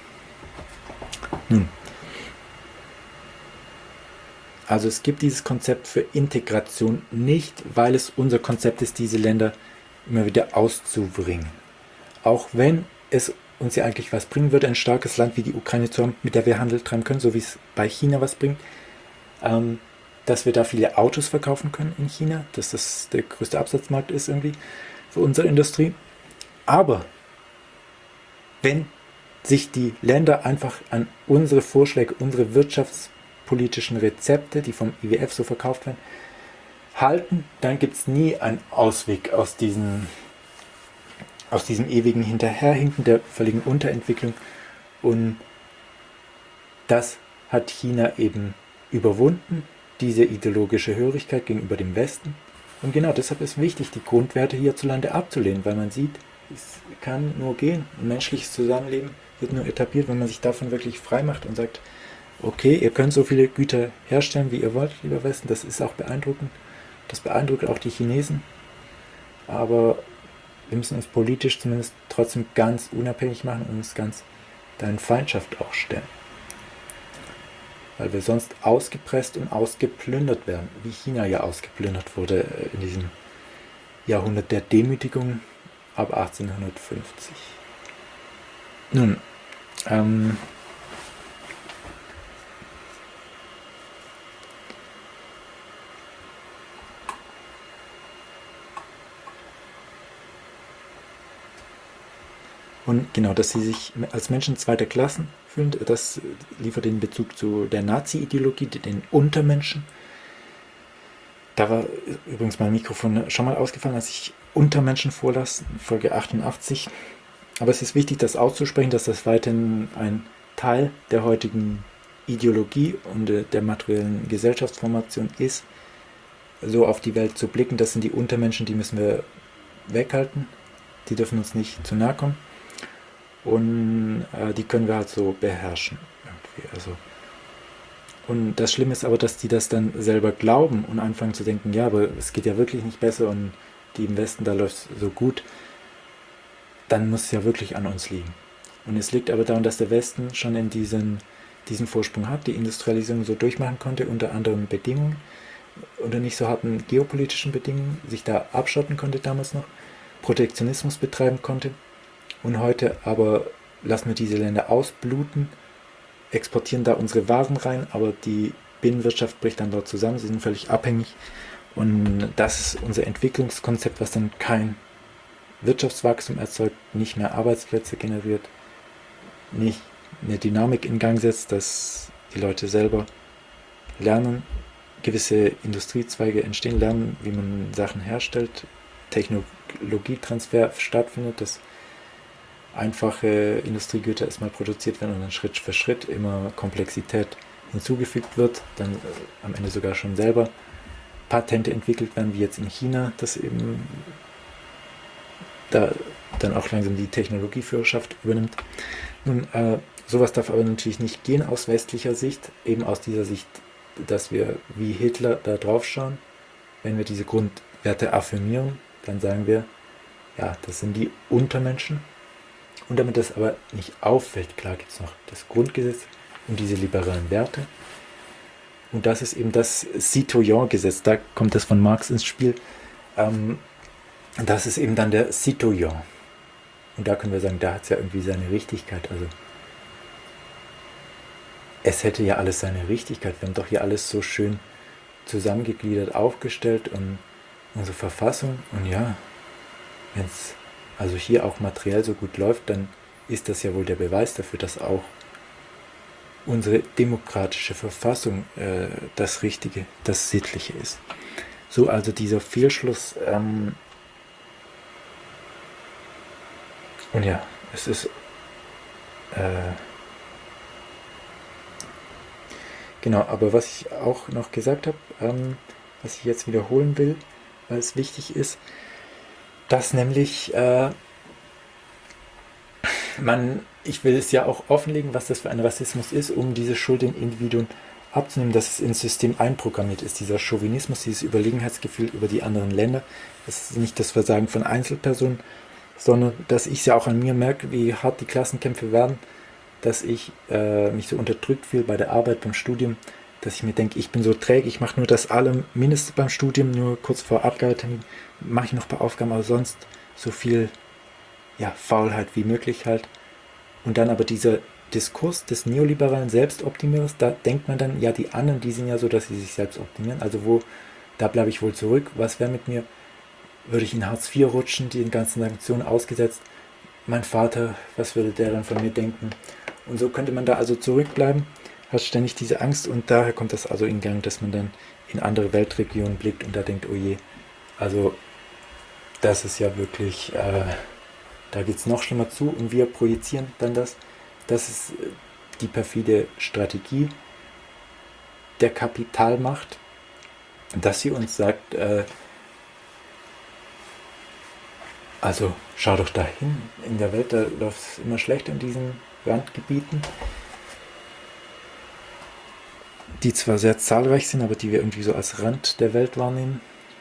Also es gibt dieses Konzept für Integration nicht, weil es unser Konzept ist, diese Länder immer wieder auszubringen. Auch wenn es uns ja eigentlich was bringen würde, ein starkes Land wie die Ukraine zu haben, mit der wir Handel treiben können, so wie es bei China was bringt, dass wir da viele Autos verkaufen können in China, dass das der größte Absatzmarkt ist irgendwie für unsere Industrie. Aber wenn sich die Länder einfach an unsere Vorschläge, unsere wirtschaftspolitischen Rezepte, die vom IWF so verkauft werden, halten, dann gibt es nie einen Ausweg aus diesem ewigen Hinterherhinken der völligen Unterentwicklung. Und das hat China eben überwunden, diese ideologische Hörigkeit gegenüber dem Westen. Und genau deshalb ist wichtig, die Grundwerte hierzulande abzulehnen, weil man sieht, es kann nur gehen. Ein menschliches Zusammenleben wird nur etabliert, wenn man sich davon wirklich frei macht und sagt, okay, ihr könnt so viele Güter herstellen, wie ihr wollt, lieber Westen. Das ist auch beeindruckend. Das beeindruckt auch die Chinesen. Aber wir müssen uns politisch zumindest trotzdem ganz unabhängig machen und uns ganz da in Feindschaft auch stellen. Weil wir sonst ausgepresst und ausgeplündert werden, wie China ja ausgeplündert wurde in diesem Jahrhundert der Demütigung ab 1850. Nun, und genau, dass sie sich als Menschen zweiter Klassen fühlen, das liefert den Bezug zu der Nazi-Ideologie, den Untermenschen. Da war übrigens mein Mikrofon schon mal ausgefallen, als ich Untermenschen vorlas, Folge 88. Aber es ist wichtig, das auszusprechen, dass das weiterhin ein Teil der heutigen Ideologie und der materiellen Gesellschaftsformation ist. so auf die Welt zu blicken, das sind die Untermenschen, die müssen wir weghalten, die dürfen uns nicht zu nahe kommen und die können wir halt so beherrschen irgendwie. Also, und das Schlimme ist aber, dass die das dann selber glauben und anfangen zu denken, ja, aber es geht ja wirklich nicht besser und die im Westen, da läuft es so gut, dann muss es ja wirklich an uns liegen. Und es liegt aber daran, dass der Westen schon in diesen Vorsprung hat, die Industrialisierung so durchmachen konnte, unter anderen Bedingungen, unter nicht so harten geopolitischen Bedingungen, sich da abschotten konnte damals noch, Protektionismus betreiben konnte. Und heute aber lassen wir diese Länder ausbluten, exportieren da unsere Waren rein, aber die Binnenwirtschaft bricht dann dort zusammen, sie sind völlig abhängig. Und das ist unser Entwicklungskonzept, was dann kein Wirtschaftswachstum erzeugt, nicht mehr Arbeitsplätze generiert, nicht eine Dynamik in Gang setzt, dass die Leute selber lernen, gewisse Industriezweige entstehen, lernen, wie man Sachen herstellt, Technologietransfer stattfindet, dass einfache Industriegüter erstmal produziert werden und dann Schritt für Schritt immer Komplexität hinzugefügt wird, dann am Ende sogar schon selber Patente entwickelt werden, wie jetzt in China, dass eben da dann auch langsam die Technologieführerschaft übernimmt. Nun, sowas darf aber natürlich nicht gehen aus westlicher Sicht, eben aus dieser Sicht, dass wir wie Hitler da drauf schauen. Wenn wir diese Grundwerte affirmieren, dann sagen wir, ja, das sind die Untermenschen. Und damit das aber nicht auffällt, klar gibt es noch das Grundgesetz und diese liberalen Werte. Und das ist eben das Citoyen-Gesetz, da kommt das von Marx ins Spiel. Das ist eben dann der Citoyen. Und da können wir sagen, da hat es ja irgendwie seine Richtigkeit. Also es hätte ja alles seine Richtigkeit. Wir haben doch hier alles so schön zusammengegliedert, aufgestellt und unsere Verfassung. Und ja, wenn es also hier auch materiell so gut läuft, dann ist das ja wohl der Beweis dafür, dass auch unsere demokratische Verfassung das Richtige, das Sittliche ist. So, also dieser Fehlschluss. Und ja, es ist genau, aber was ich auch noch gesagt habe, was ich jetzt wiederholen will, weil es wichtig ist, dass nämlich ich will es ja auch offenlegen, was das für ein Rassismus ist, um diese Schuld den Individuen abzunehmen, dass es ins System einprogrammiert ist, dieser Chauvinismus, dieses Überlegenheitsgefühl über die anderen Länder. Das ist nicht das Versagen von Einzelpersonen, sondern dass ich es ja auch an mir merke, wie hart die Klassenkämpfe werden, dass ich mich so unterdrückt fühle bei der Arbeit, beim Studium, dass ich mir denke, ich bin so träge, ich mache nur das Allermindeste beim Studium, nur kurz vor Abgabetermin mache ich noch ein paar Aufgaben, aber sonst so viel Faulheit wie möglich halt. Und dann aber dieser Diskurs des neoliberalen Selbstoptimierers, da denkt man dann, ja, die anderen, die sind ja so, dass sie sich selbst optimieren, also da bleibe ich wohl zurück, was wäre mit mir? Würde ich in Hartz IV rutschen, die ganzen Sanktionen ausgesetzt? Mein Vater, was würde der dann von mir denken? Und so könnte man da also zurückbleiben, hat ständig diese Angst und daher kommt das also in Gang, dass man dann in andere Weltregionen blickt und da denkt, oh je, also das ist ja wirklich, da geht es noch schlimmer zu und wir projizieren dann das. Das ist die perfide Strategie der Kapitalmacht, dass sie uns sagt, also schau doch dahin, in der Welt, da läuft es immer schlechter in diesen Randgebieten, die zwar sehr zahlreich sind, aber die wir irgendwie so als Rand der Welt wahrnehmen.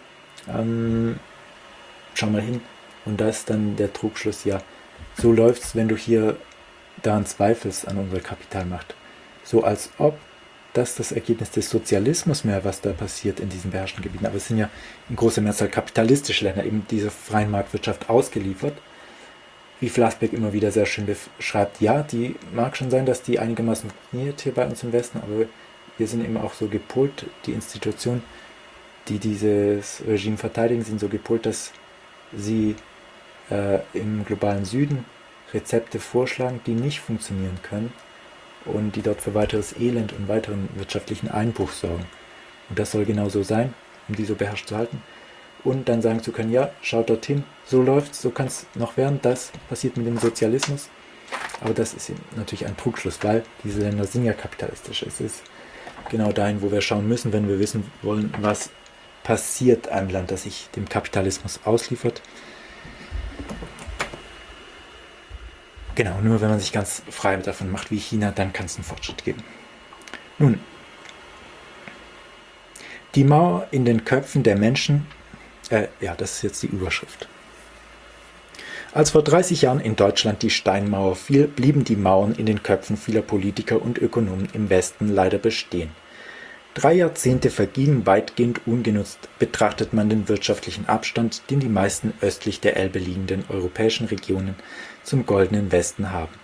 Schau mal hin. Und da ist dann der Trugschluss, ja, so läuft's, wenn du hier daran zweifelst an unserer Kapitalmacht. So als ob das Ergebnis des Sozialismus mehr, was da passiert in diesen beherrschten Gebieten. Aber es sind ja in großer Mehrzahl kapitalistische Länder, eben dieser freien Marktwirtschaft ausgeliefert. Wie Flassbeck immer wieder sehr schön beschreibt, ja, die mag schon sein, dass die einigermaßen funktioniert hier bei uns im Westen, aber wir sind eben auch so gepolt, die Institutionen, die dieses Regime verteidigen, sind so gepolt, dass sie im globalen Süden Rezepte vorschlagen, die nicht funktionieren können und die dort für weiteres Elend und weiteren wirtschaftlichen Einbruch sorgen. Und das soll genau so sein, um die so beherrscht zu halten. Und dann sagen zu können, ja, schaut dorthin, so läuft's, so kann es noch werden, das passiert mit dem Sozialismus. Aber das ist natürlich ein Trugschluss, weil diese Länder sind ja kapitalistisch. Es ist genau dahin, wo wir schauen müssen, wenn wir wissen wollen, was passiert einem Land, das sich dem Kapitalismus ausliefert. Genau, nur wenn man sich ganz frei davon macht wie China, dann kann es einen Fortschritt geben. Nun, die Mauer in den Köpfen der Menschen, das ist jetzt die Überschrift. Als vor 30 Jahren in Deutschland die Steinmauer fiel, blieben die Mauern in den Köpfen vieler Politiker und Ökonomen im Westen leider bestehen. 3 Jahrzehnte vergingen weitgehend ungenutzt, betrachtet man den wirtschaftlichen Abstand, den die meisten östlich der Elbe liegenden europäischen Regionen zum Goldenen Westen haben.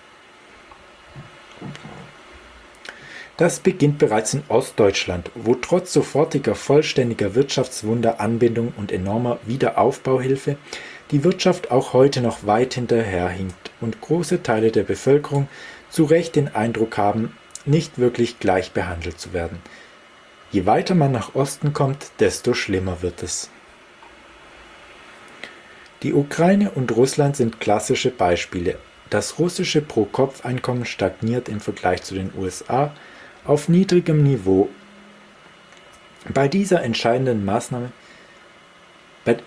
Das beginnt bereits in Ostdeutschland, wo trotz sofortiger vollständiger Wirtschaftswunder, Anbindung und enormer Wiederaufbauhilfe die Wirtschaft auch heute noch weit hinterherhinkt und große Teile der Bevölkerung zu Recht den Eindruck haben, nicht wirklich gleich behandelt zu werden. Je weiter man nach Osten kommt, desto schlimmer wird es. Die Ukraine und Russland sind klassische Beispiele. Das russische Pro-Kopf-Einkommen stagniert im Vergleich zu den USA auf niedrigem Niveau. Bei dieser entscheidenden Maßnahme, bei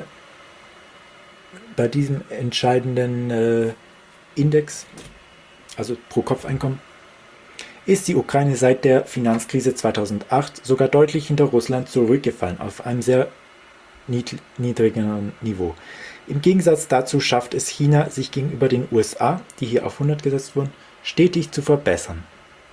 diesem entscheidenden Index, also Pro-Kopf-Einkommen, ist die Ukraine seit der Finanzkrise 2008 sogar deutlich hinter Russland zurückgefallen, auf einem sehr niedrigeren Niveau. Im Gegensatz dazu schafft es China, sich gegenüber den USA, die hier auf 100 gesetzt wurden, stetig zu verbessern.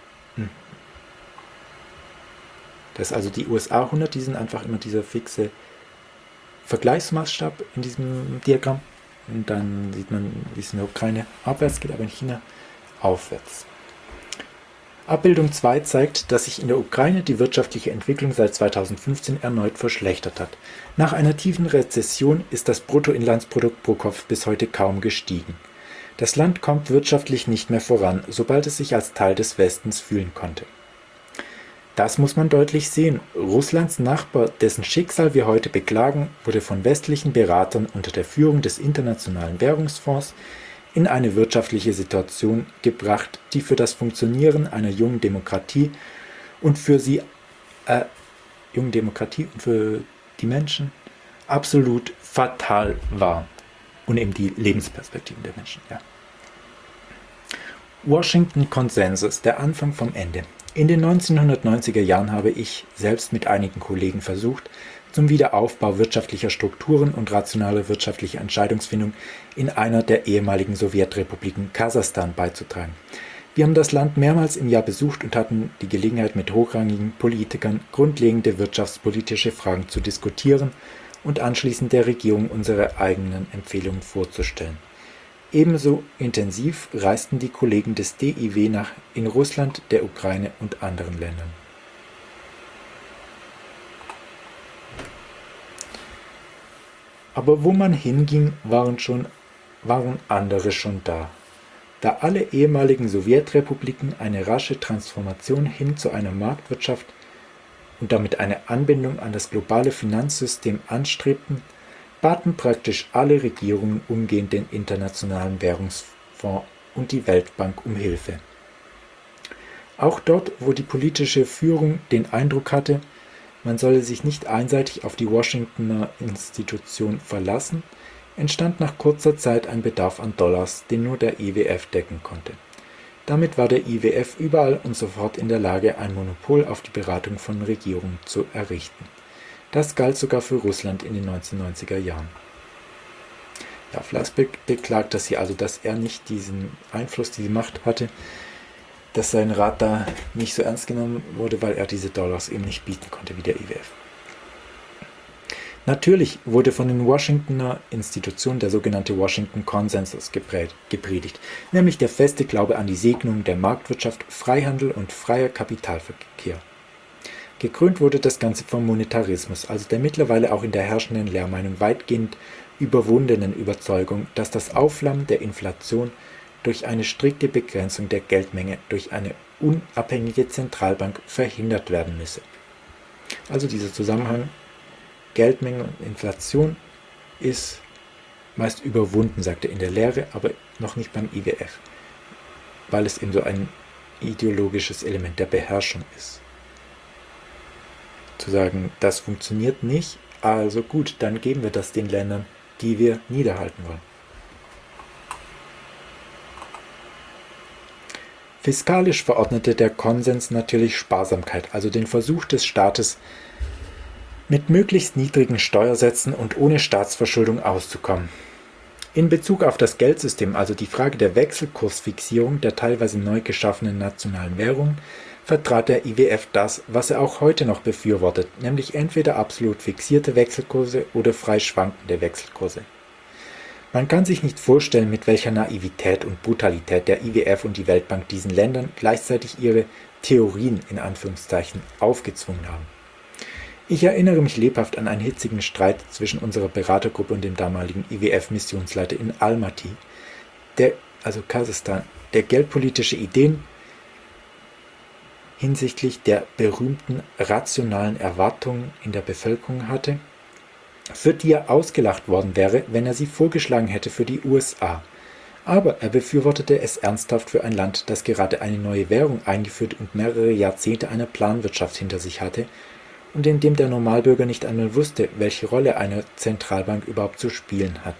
Das ist also die USA 100, die sind einfach immer dieser fixe Vergleichsmaßstab in diesem Diagramm. Und dann sieht man, wie es in der Ukraine abwärts geht, aber in China aufwärts. Abbildung 2 zeigt, dass sich in der Ukraine die wirtschaftliche Entwicklung seit 2015 erneut verschlechtert hat. Nach einer tiefen Rezession ist das Bruttoinlandsprodukt pro Kopf bis heute kaum gestiegen. Das Land kommt wirtschaftlich nicht mehr voran, sobald es sich als Teil des Westens fühlen konnte. Das muss man deutlich sehen. Russlands Nachbar, dessen Schicksal wir heute beklagen, wurde von westlichen Beratern unter der Führung des Internationalen Währungsfonds in eine wirtschaftliche Situation gebracht, die für das Funktionieren einer jungen Demokratie und für die Menschen absolut fatal war. Und eben die Lebensperspektiven der Menschen. Ja. Washington-Konsensus, der Anfang vom Ende. In den 1990er Jahren habe ich selbst mit einigen Kollegen versucht, zum Wiederaufbau wirtschaftlicher Strukturen und rationaler wirtschaftlicher Entscheidungsfindung in einer der ehemaligen Sowjetrepubliken Kasachstan beizutragen. Wir haben das Land mehrmals im Jahr besucht und hatten die Gelegenheit, mit hochrangigen Politikern grundlegende wirtschaftspolitische Fragen zu diskutieren und anschließend der Regierung unsere eigenen Empfehlungen vorzustellen. Ebenso intensiv reisten die Kollegen des DIW in Russland, der Ukraine und anderen Ländern. Aber wo man hinging, waren andere schon da. Da alle ehemaligen Sowjetrepubliken eine rasche Transformation hin zu einer Marktwirtschaft und damit eine Anbindung an das globale Finanzsystem anstrebten, baten praktisch alle Regierungen umgehend den Internationalen Währungsfonds und die Weltbank um Hilfe. Auch dort, wo die politische Führung den Eindruck hatte, man solle sich nicht einseitig auf die Washingtoner Institution verlassen, entstand nach kurzer Zeit ein Bedarf an Dollars, den nur der IWF decken konnte. Damit war der IWF überall und sofort in der Lage, ein Monopol auf die Beratung von Regierungen zu errichten. Das galt sogar für Russland in den 1990er Jahren. Ja, Flassbeck beklagt das hier also, dass er nicht diesen Einfluss, diese Macht hatte, dass sein Rat da nicht so ernst genommen wurde, weil er diese Dollars eben nicht bieten konnte wie der IWF. Natürlich wurde von den Washingtoner Institutionen der sogenannte Washington-Konsensus gepredigt, nämlich der feste Glaube an die Segnung der Marktwirtschaft, Freihandel und freier Kapitalverkehr. Gekrönt wurde das Ganze vom Monetarismus, also der mittlerweile auch in der herrschenden Lehrmeinung weitgehend überwundenen Überzeugung, dass das Aufflammen der Inflation durch eine strikte Begrenzung der Geldmenge durch eine unabhängige Zentralbank verhindert werden müsse. Also dieser Zusammenhang Geldmenge und Inflation ist meist überwunden, sagt er in der Lehre, aber noch nicht beim IWF, weil es eben so ein ideologisches Element der Beherrschung ist. zu sagen, das funktioniert nicht, also gut, dann geben wir das den Ländern, die wir niederhalten wollen. Fiskalisch verordnete der Konsens natürlich Sparsamkeit, also den Versuch des Staates, mit möglichst niedrigen Steuersätzen und ohne Staatsverschuldung auszukommen. In Bezug auf das Geldsystem, also die Frage der Wechselkursfixierung der teilweise neu geschaffenen nationalen Währungen, vertrat der IWF das, was er auch heute noch befürwortet, nämlich entweder absolut fixierte Wechselkurse oder frei schwankende Wechselkurse. Man kann sich nicht vorstellen, mit welcher Naivität und Brutalität der IWF und die Weltbank diesen Ländern gleichzeitig ihre Theorien in Anführungszeichen aufgezwungen haben. Ich erinnere mich lebhaft an einen hitzigen Streit zwischen unserer Beratergruppe und dem damaligen IWF-Missionsleiter in Almaty, also Kasachstan, der geldpolitische Ideen hinsichtlich der berühmten rationalen Erwartungen in der Bevölkerung hatte, für die er ausgelacht worden wäre, wenn er sie vorgeschlagen hätte für die USA. Aber er befürwortete es ernsthaft für ein Land, das gerade eine neue Währung eingeführt und mehrere Jahrzehnte einer Planwirtschaft hinter sich hatte und in dem der Normalbürger nicht einmal wusste, welche Rolle eine Zentralbank überhaupt zu spielen hatte.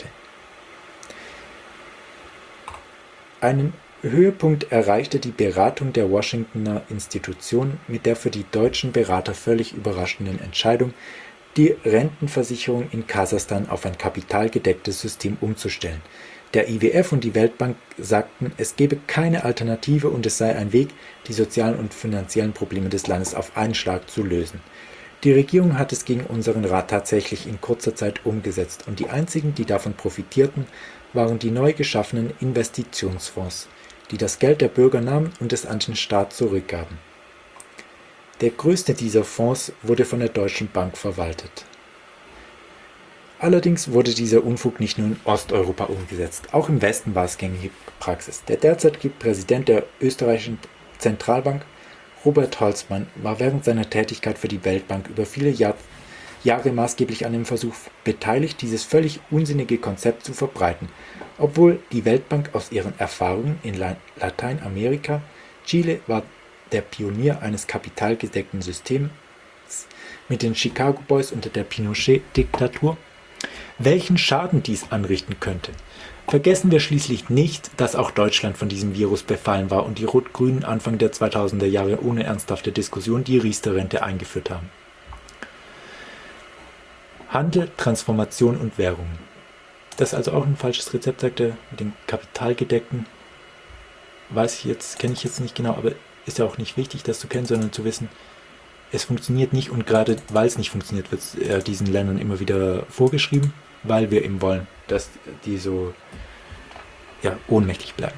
Einen Höhepunkt erreichte die Beratung der Washingtoner Institution mit der für die deutschen Berater völlig überraschenden Entscheidung, die Rentenversicherung in Kasachstan auf ein kapitalgedecktes System umzustellen. Der IWF und die Weltbank sagten, es gebe keine Alternative und es sei ein Weg, die sozialen und finanziellen Probleme des Landes auf einen Schlag zu lösen. Die Regierung hat es gegen unseren Rat tatsächlich in kurzer Zeit umgesetzt und die einzigen, die davon profitierten, waren die neu geschaffenen Investitionsfonds, die das Geld der Bürger nahmen und es an den Staat zurückgaben. Der größte dieser Fonds wurde von der Deutschen Bank verwaltet. Allerdings wurde dieser Unfug nicht nur in Osteuropa umgesetzt, auch im Westen war es gängige Praxis. Der derzeitige Präsident der österreichischen Zentralbank, Robert Holzmann, war während seiner Tätigkeit für die Weltbank über viele Jahre maßgeblich an dem Versuch beteiligt, dieses völlig unsinnige Konzept zu verbreiten, obwohl die Weltbank aus ihren Erfahrungen in Lateinamerika, Chile war der Pionier eines kapitalgedeckten Systems mit den Chicago Boys unter der Pinochet-Diktatur, welchen Schaden dies anrichten könnte. Vergessen wir schließlich nicht, dass auch Deutschland von diesem Virus befallen war und die Rot-Grünen Anfang der 2000er Jahre ohne ernsthafte Diskussion die Riester-Rente eingeführt haben. Handel, Transformation und Währungen. Das ist also auch ein falsches Rezept, sagt er, mit den kapitalgedeckten. Kenne ich jetzt nicht genau, aber ist ja auch nicht wichtig, das zu kennen, sondern zu wissen, es funktioniert nicht und gerade weil es nicht funktioniert, wird es diesen Ländern immer wieder vorgeschrieben, weil wir eben wollen, dass die so ohnmächtig bleiben.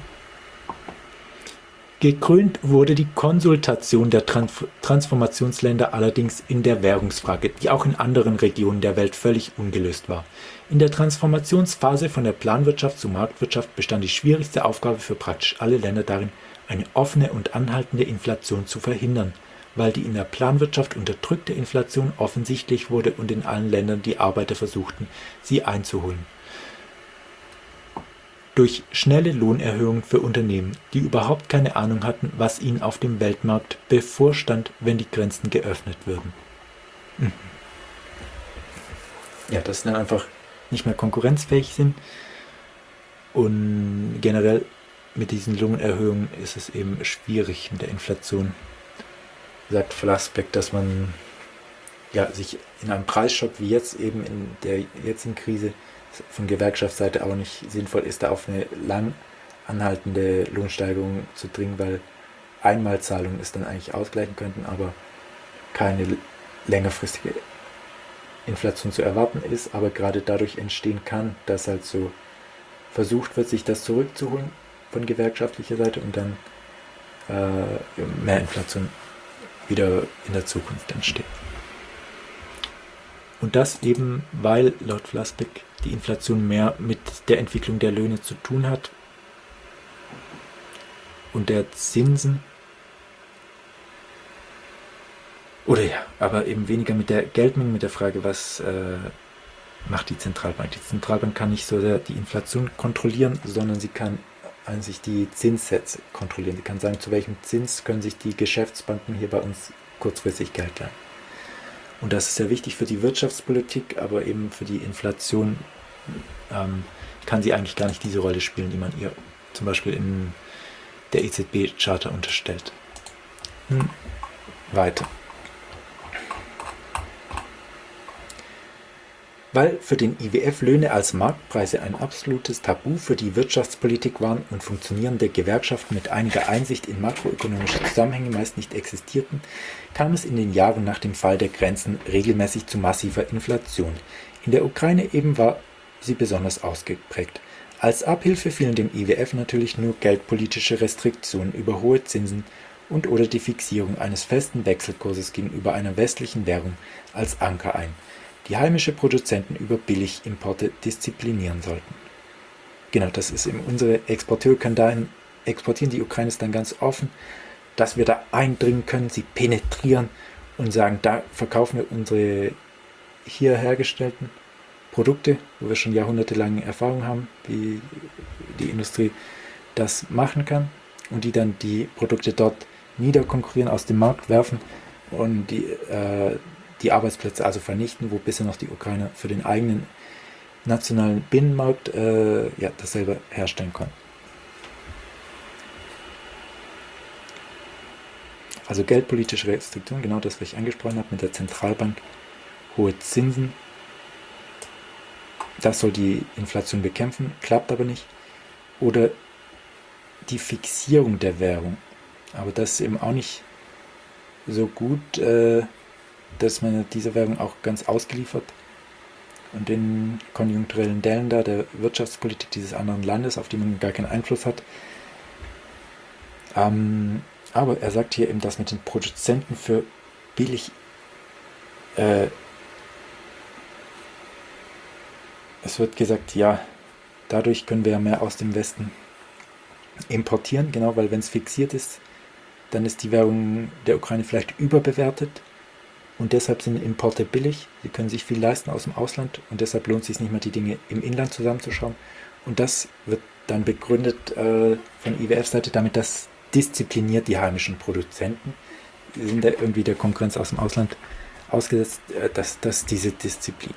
Gekrönt wurde die Konsultation der Transformationsländer allerdings in der Währungsfrage, die auch in anderen Regionen der Welt völlig ungelöst war. In der Transformationsphase von der Planwirtschaft zur Marktwirtschaft bestand die schwierigste Aufgabe für praktisch alle Länder darin, eine offene und anhaltende Inflation zu verhindern, weil die in der Planwirtschaft unterdrückte Inflation offensichtlich wurde und in allen Ländern die Arbeiter versuchten, sie einzuholen. Durch schnelle Lohnerhöhungen für Unternehmen, die überhaupt keine Ahnung hatten, was ihnen auf dem Weltmarkt bevorstand, wenn die Grenzen geöffnet würden. Ja, dass sie dann einfach nicht mehr konkurrenzfähig sind und generell mit diesen Lohnerhöhungen ist es eben schwierig mit der Inflation. Sagt Flassbeck, dass man sich in einem Preisschock wie jetzt eben in der jetzigen Krise von Gewerkschaftsseite auch nicht sinnvoll ist, da auf eine lang anhaltende Lohnsteigerung zu dringen, weil Einmalzahlungen es dann eigentlich ausgleichen könnten, aber keine längerfristige Inflation zu erwarten ist, aber gerade dadurch entstehen kann, dass halt so versucht wird, sich das zurückzuholen von gewerkschaftlicher Seite und dann mehr Inflation wieder in der Zukunft entsteht. Und das eben, weil laut Flassbeck die Inflation mehr mit der Entwicklung der Löhne zu tun hat und der Zinsen. Aber eben weniger mit der Geldmenge, mit der Frage, was macht die Zentralbank. Die Zentralbank kann nicht so sehr die Inflation kontrollieren, sondern sie kann an sich die Zinssätze kontrollieren. Sie kann sagen, zu welchem Zins können sich die Geschäftsbanken hier bei uns kurzfristig Geld leihen. Und das ist sehr wichtig für die Wirtschaftspolitik, aber eben für die Inflation kann sie eigentlich gar nicht diese Rolle spielen, die man ihr zum Beispiel in der EZB-Charta unterstellt. Weiter. Weil für den IWF Löhne als Marktpreise ein absolutes Tabu für die Wirtschaftspolitik waren und funktionierende Gewerkschaften mit einiger Einsicht in makroökonomische Zusammenhänge meist nicht existierten, kam es in den Jahren nach dem Fall der Grenzen regelmäßig zu massiver Inflation. In der Ukraine eben war sie besonders ausgeprägt. Als Abhilfe fielen dem IWF natürlich nur geldpolitische Restriktionen über hohe Zinsen und/oder die Fixierung eines festen Wechselkurses gegenüber einer westlichen Währung als Anker ein, die heimische Produzenten über Billigimporte disziplinieren sollten. Genau, das ist eben, unsere Exporteure können dahin exportieren, die Ukraine ist dann ganz offen, dass wir da eindringen können, sie penetrieren und sagen, da verkaufen wir unsere hier hergestellten Produkte, wo wir schon jahrhundertelange Erfahrung haben, wie die Industrie das machen kann und die dann die Produkte dort niederkonkurrieren, aus dem Markt werfen und die Arbeitsplätze also vernichten, wo bisher noch die Ukrainer für den eigenen nationalen Binnenmarkt das selber herstellen konnten. Also geldpolitische Restriktionen, genau das, was ich angesprochen habe mit der Zentralbank, hohe Zinsen, das soll die Inflation bekämpfen, klappt aber nicht. Oder die Fixierung der Währung, aber das ist eben auch nicht so gut, dass man dieser Währung auch ganz ausgeliefert und den konjunkturellen Dellen da der Wirtschaftspolitik dieses anderen Landes, auf die man gar keinen Einfluss hat. Aber er sagt hier eben, dass mit den Produzenten für billig es wird gesagt, ja, dadurch können wir ja mehr aus dem Westen importieren, genau, weil wenn es fixiert ist, dann ist die Währung der Ukraine vielleicht überbewertet und deshalb sind Importe billig. Sie können sich viel leisten aus dem Ausland und deshalb lohnt es sich nicht mehr, die Dinge im Inland zusammenzuschauen. Und das wird dann begründet von IWF-Seite damit, das diszipliniert die heimischen Produzenten. Sie sind da irgendwie der Konkurrenz aus dem Ausland ausgesetzt, dass diese Disziplin.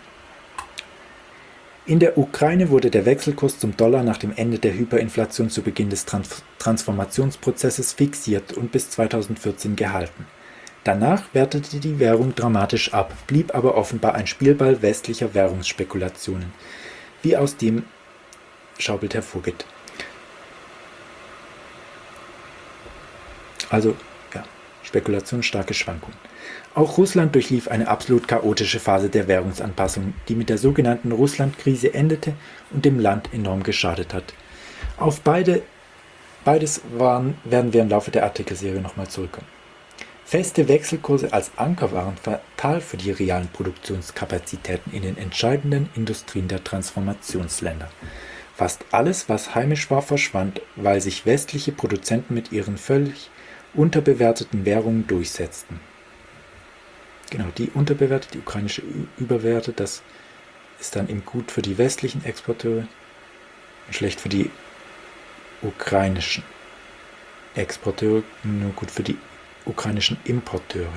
In der Ukraine wurde der Wechselkurs zum Dollar nach dem Ende der Hyperinflation zu Beginn des Transformationsprozesses fixiert und bis 2014 gehalten. Danach wertete die Währung dramatisch ab, blieb aber offenbar ein Spielball westlicher Währungsspekulationen, wie aus dem Schaubild hervorgeht. Also, ja, Spekulation, starke Schwankungen. Auch Russland durchlief eine absolut chaotische Phase der Währungsanpassung, die mit der sogenannten Russland-Krise endete und dem Land enorm geschadet hat. Auf beides werden wir im Laufe der Artikelserie nochmal zurückkommen. Feste Wechselkurse als Anker waren fatal für die realen Produktionskapazitäten in den entscheidenden Industrien der Transformationsländer. Fast alles, was heimisch war, verschwand, weil sich westliche Produzenten mit ihren völlig unterbewerteten Währungen durchsetzten. Genau, die unterbewertet, die ukrainische überbewertet, das ist dann eben gut für die westlichen Exporteure und schlecht für die ukrainischen Exporteure, nur gut für die ukrainischen Importeure.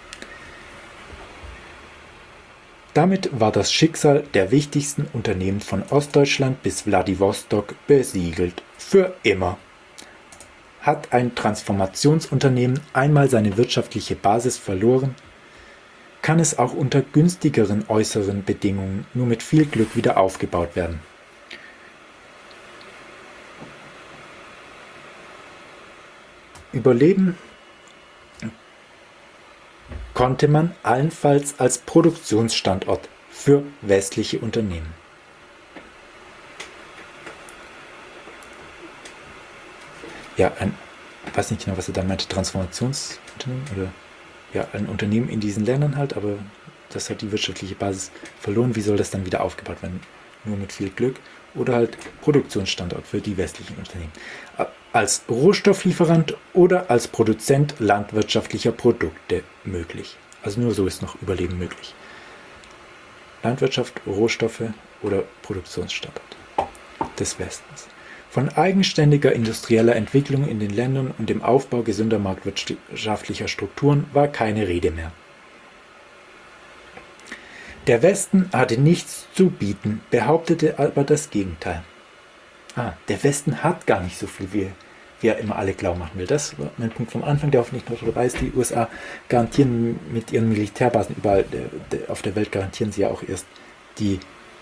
Damit war das Schicksal der wichtigsten Unternehmen von Ostdeutschland bis Wladiwostok besiegelt. Für immer. Hat ein Transformationsunternehmen einmal seine wirtschaftliche Basis verloren, kann es auch unter günstigeren äußeren Bedingungen nur mit viel Glück wieder aufgebaut werden. Überleben konnte man allenfalls als Produktionsstandort für westliche Unternehmen. Ja, ich weiß nicht genau, was er da meinte, Transformationsunternehmen oder ja, ein Unternehmen in diesen Ländern halt, aber das hat die wirtschaftliche Basis verloren. Wie soll das dann wieder aufgebaut werden? Nur mit viel Glück oder halt Produktionsstandort für die westlichen Unternehmen. Als Rohstofflieferant oder als Produzent landwirtschaftlicher Produkte möglich. Also nur so ist noch Überleben möglich. Landwirtschaft, Rohstoffe oder Produktionsstandort des Westens. Von eigenständiger industrieller Entwicklung in den Ländern und dem Aufbau gesunder marktwirtschaftlicher Strukturen war keine Rede mehr. Der Westen hatte nichts zu bieten, behauptete aber das Gegenteil. Der Westen hat gar nicht so viel, wie er immer alle klar machen will. Das war mein Punkt vom Anfang, der hoffentlich noch dabei ist. Die USA garantieren mit ihren Militärbasen überall auf der Welt, garantieren sie ja auch erst die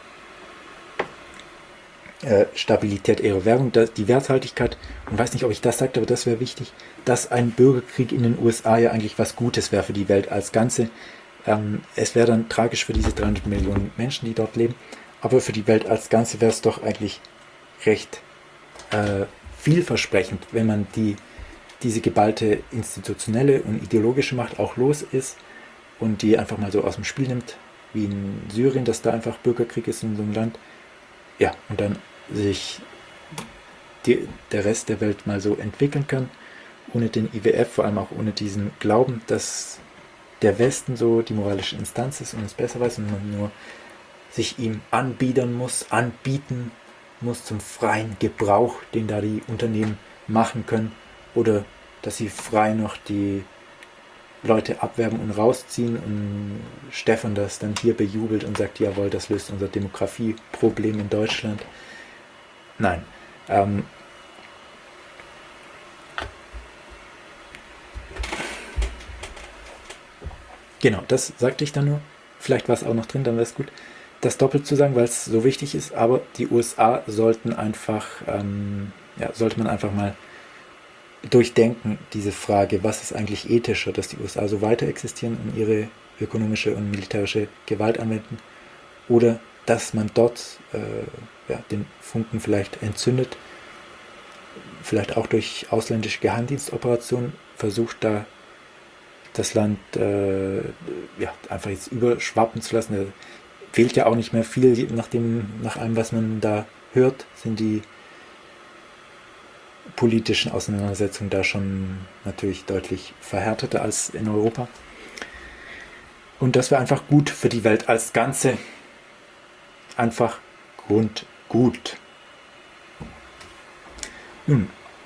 Stabilität ihrer Währung, die Werthaltigkeit. Und weiß nicht, ob ich das sagte, aber das wäre wichtig, dass ein Bürgerkrieg in den USA ja eigentlich was Gutes wäre für die Welt als Ganze. Es wäre dann tragisch für diese 300 Millionen Menschen, die dort leben, aber für die Welt als Ganze wäre es doch eigentlich recht vielversprechend, wenn man diese geballte institutionelle und ideologische Macht auch los ist und die einfach mal so aus dem Spiel nimmt, wie in Syrien, dass da einfach Bürgerkrieg ist in so einem Land. Ja, und dann sich der Rest der Welt mal so entwickeln kann, ohne den IWF, vor allem auch ohne diesen Glauben, dass der Westen so die moralische Instanz ist und es besser weiß und man nur sich ihm anbieten muss zum freien Gebrauch, den da die Unternehmen machen können, oder dass sie frei noch die Leute abwerben und rausziehen und Stefan das dann hier bejubelt und sagt, jawohl, das löst unser Demografieproblem in Deutschland. Nein. Genau, das sagte ich dann nur. Vielleicht war es auch noch drin, dann wäre es gut, das doppelt zu sagen, weil es so wichtig ist. Aber die USA sollten einfach, sollte man einfach mal durchdenken, diese Frage, was ist eigentlich ethischer, dass die USA so weiter existieren und ihre ökonomische und militärische Gewalt anwenden, oder dass man dort den Funken vielleicht entzündet, vielleicht auch durch ausländische Geheimdienstoperationen versucht, da das Land einfach jetzt überschwappen zu lassen. Da fehlt ja auch nicht mehr viel, nach allem, was man da hört, sind die politischen Auseinandersetzungen da schon natürlich deutlich verhärteter als in Europa. Und das wäre einfach gut für die Welt als Ganze. Einfach grundgut. Nun,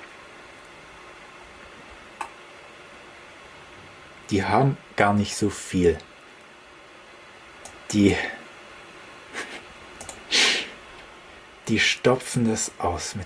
die haben gar nicht so viel. Die stopfen das aus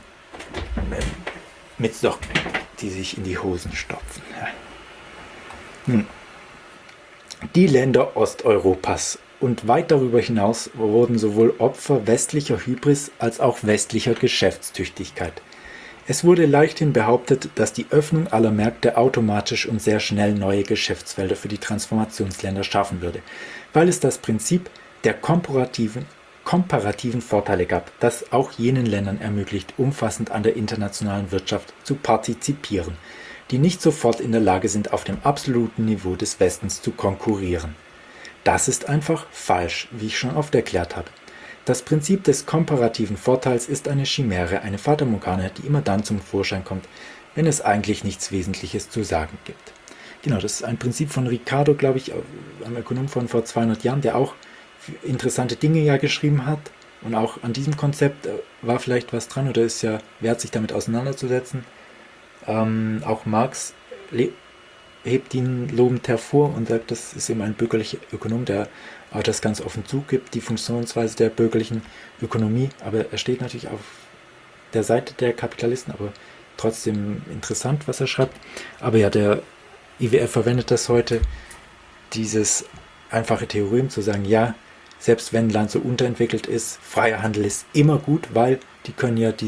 mit Socken, die sich in die Hosen stopfen. Nun, die Länder Osteuropas und weit darüber hinaus wurden sowohl Opfer westlicher Hybris als auch westlicher Geschäftstüchtigkeit. Es wurde leichthin behauptet, dass die Öffnung aller Märkte automatisch und sehr schnell neue Geschäftsfelder für die Transformationsländer schaffen würde, weil es das Prinzip der komparativen Vorteile gab, das auch jenen Ländern ermöglicht, umfassend an der internationalen Wirtschaft zu partizipieren, die nicht sofort in der Lage sind, auf dem absoluten Niveau des Westens zu konkurrieren. Das ist einfach falsch, wie ich schon oft erklärt habe. Das Prinzip des komparativen Vorteils ist eine Chimäre, eine Fata Morgana, die immer dann zum Vorschein kommt, wenn es eigentlich nichts Wesentliches zu sagen gibt. Genau, das ist ein Prinzip von Ricardo, glaube ich, einem Ökonom von vor 200 Jahren, der auch interessante Dinge ja geschrieben hat. Und auch an diesem Konzept war vielleicht was dran oder ist ja wert, sich damit auseinanderzusetzen. Auch Marx hebt ihn lobend hervor und sagt, das ist eben ein bürgerlicher Ökonom, der auch das ganz offen zugibt, die Funktionsweise der bürgerlichen Ökonomie. Aber er steht natürlich auf der Seite der Kapitalisten, aber trotzdem interessant, was er schreibt. Aber ja, der IWF verwendet das heute, dieses einfache Theorem zu sagen, ja, selbst wenn ein Land so unterentwickelt ist, freier Handel ist immer gut, weil die können ja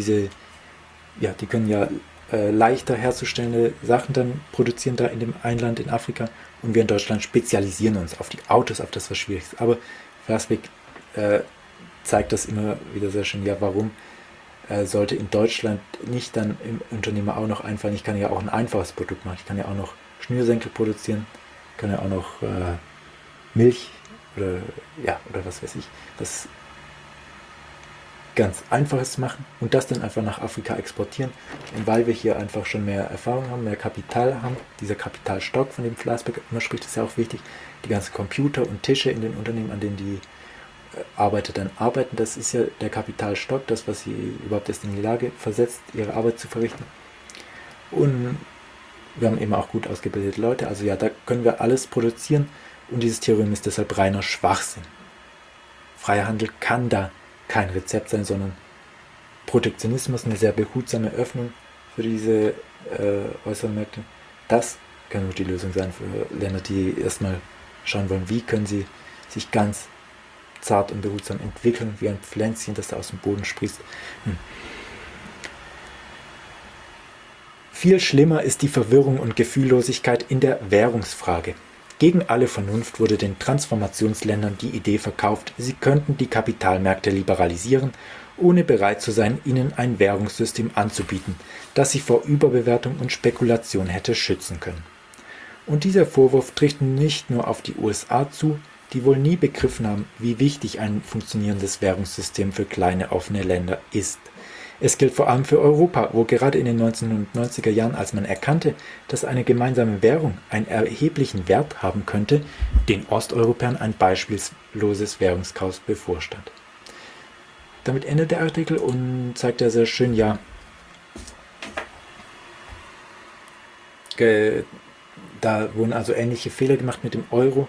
leichter herzustellende Sachen dann produzieren da in dem Einland in Afrika, und wir in Deutschland spezialisieren uns auf die Autos, auf das, was schwierig ist. Aber Versbeck zeigt das immer wieder sehr schön, ja, warum sollte in Deutschland nicht dann im Unternehmer auch noch einfallen, ich kann ja auch ein einfaches Produkt machen, ich kann ja auch noch Schnürsenkel produzieren, kann ja auch noch Milch oder was weiß ich, das ganz Einfaches machen und das dann einfach nach Afrika exportieren. Und weil wir hier einfach schon mehr Erfahrung haben, mehr Kapital haben, dieser Kapitalstock, von dem Flassbeck immer spricht, ist ja auch wichtig, die ganzen Computer und Tische in den Unternehmen, an denen die Arbeiter dann arbeiten, das ist ja der Kapitalstock, das, was sie überhaupt erst in die Lage versetzt, ihre Arbeit zu verrichten. Und wir haben eben auch gut ausgebildete Leute, also ja, da können wir alles produzieren Und dieses Theorem ist deshalb reiner Schwachsinn. Freier Handel kann da kein Rezept sein, sondern Protektionismus, eine sehr behutsame Öffnung für diese äußeren Märkte. Das kann nur die Lösung sein für Länder, die erstmal schauen wollen, wie können sie sich ganz zart und behutsam entwickeln, wie ein Pflänzchen, das da aus dem Boden sprießt. Viel schlimmer ist die Verwirrung und Gefühllosigkeit in der Währungsfrage. Gegen alle Vernunft wurde den Transformationsländern die Idee verkauft, sie könnten die Kapitalmärkte liberalisieren, ohne bereit zu sein, ihnen ein Währungssystem anzubieten, das sie vor Überbewertung und Spekulation hätte schützen können. Und dieser Vorwurf trifft nicht nur auf die USA zu, die wohl nie begriffen haben, wie wichtig ein funktionierendes Währungssystem für kleine offene Länder ist. Es gilt vor allem für Europa, wo gerade in den 1990er Jahren, als man erkannte, dass eine gemeinsame Währung einen erheblichen Wert haben könnte, den Osteuropäern ein beispielloses Währungschaos bevorstand. Damit endet der Artikel und zeigt ja sehr schön, da wurden also ähnliche Fehler gemacht mit dem Euro.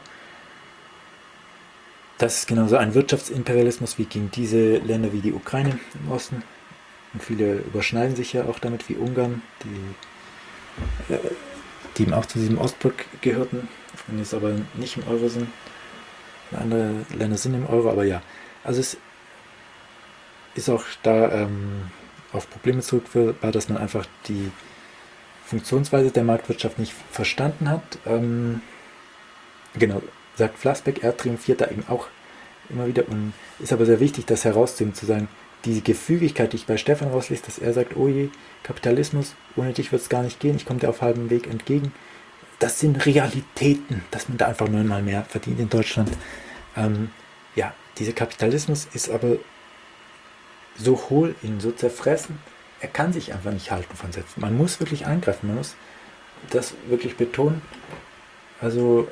Das ist genauso ein Wirtschaftsimperialismus wie gegen diese Länder wie die Ukraine im Osten. Und viele überschneiden sich ja auch damit wie Ungarn, die eben auch zu diesem Ostblock gehörten und jetzt aber nicht im Euro sind. Andere Länder sind im Euro, aber ja. Also es ist auch da auf Probleme zurückführbar, dass man einfach die Funktionsweise der Marktwirtschaft nicht verstanden hat. Genau, sagt Flassbeck, er triumphiert da eben auch immer wieder und ist aber sehr wichtig, das herauszuheben, zu sagen, diese Gefügigkeit, die ich bei Stefan rauslese, dass er sagt, oh je, Kapitalismus, ohne dich wird es gar nicht gehen, ich komme dir auf halbem Weg entgegen. Das sind Realitäten, dass man da einfach 9-mal mehr verdient in Deutschland. Dieser Kapitalismus ist aber so hohl, ihn so zerfressen, er kann sich einfach nicht halten von selbst. Man muss wirklich eingreifen, man muss das wirklich betonen. Also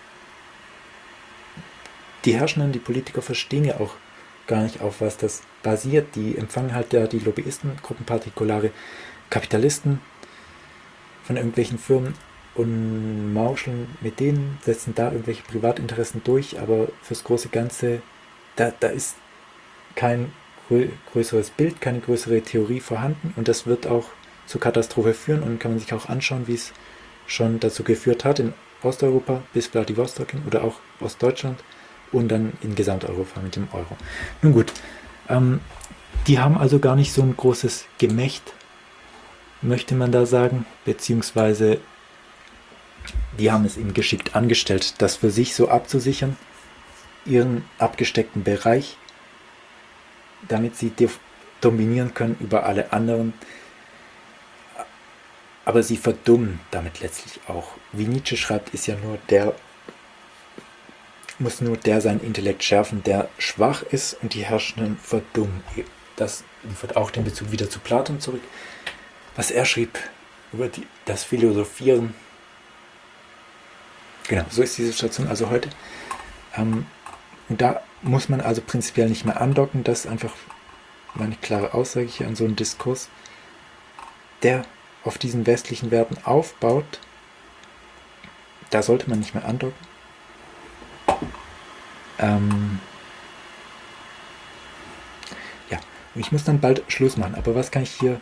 die Herrschenden, die Politiker verstehen ja auch gar nicht, auf was das basiert. Die empfangen halt ja die Lobbyistengruppen, partikulare Kapitalisten von irgendwelchen Firmen und mauscheln mit denen, setzen da irgendwelche Privatinteressen durch, aber fürs große Ganze, da ist kein größeres Bild, keine größere Theorie vorhanden und das wird auch zur Katastrophe führen und kann man sich auch anschauen, wie es schon dazu geführt hat in Osteuropa bis Vladivostok hin oder auch Ostdeutschland und dann in Gesamteuropa mit dem Euro. Nun gut, die haben also gar nicht so ein großes Gemächt, möchte man da sagen, beziehungsweise die haben es eben geschickt angestellt, das für sich so abzusichern, ihren abgesteckten Bereich, damit sie dominieren können über alle anderen. Aber sie verdummen damit letztlich auch. Wie Nietzsche schreibt, ist ja muss nur der sein Intellekt schärfen, der schwach ist und die Herrschenden verdummen. Das führt auch den Bezug wieder zu Platon zurück. Was er schrieb über das Philosophieren. Genau, so ist die Situation also heute. Und da muss man also prinzipiell nicht mehr andocken. Das ist einfach meine klare Aussage hier an so einen Diskurs, der auf diesen westlichen Werten aufbaut. Da sollte man nicht mehr andocken. Und ich muss dann bald Schluss machen. Aber was kann ich hier...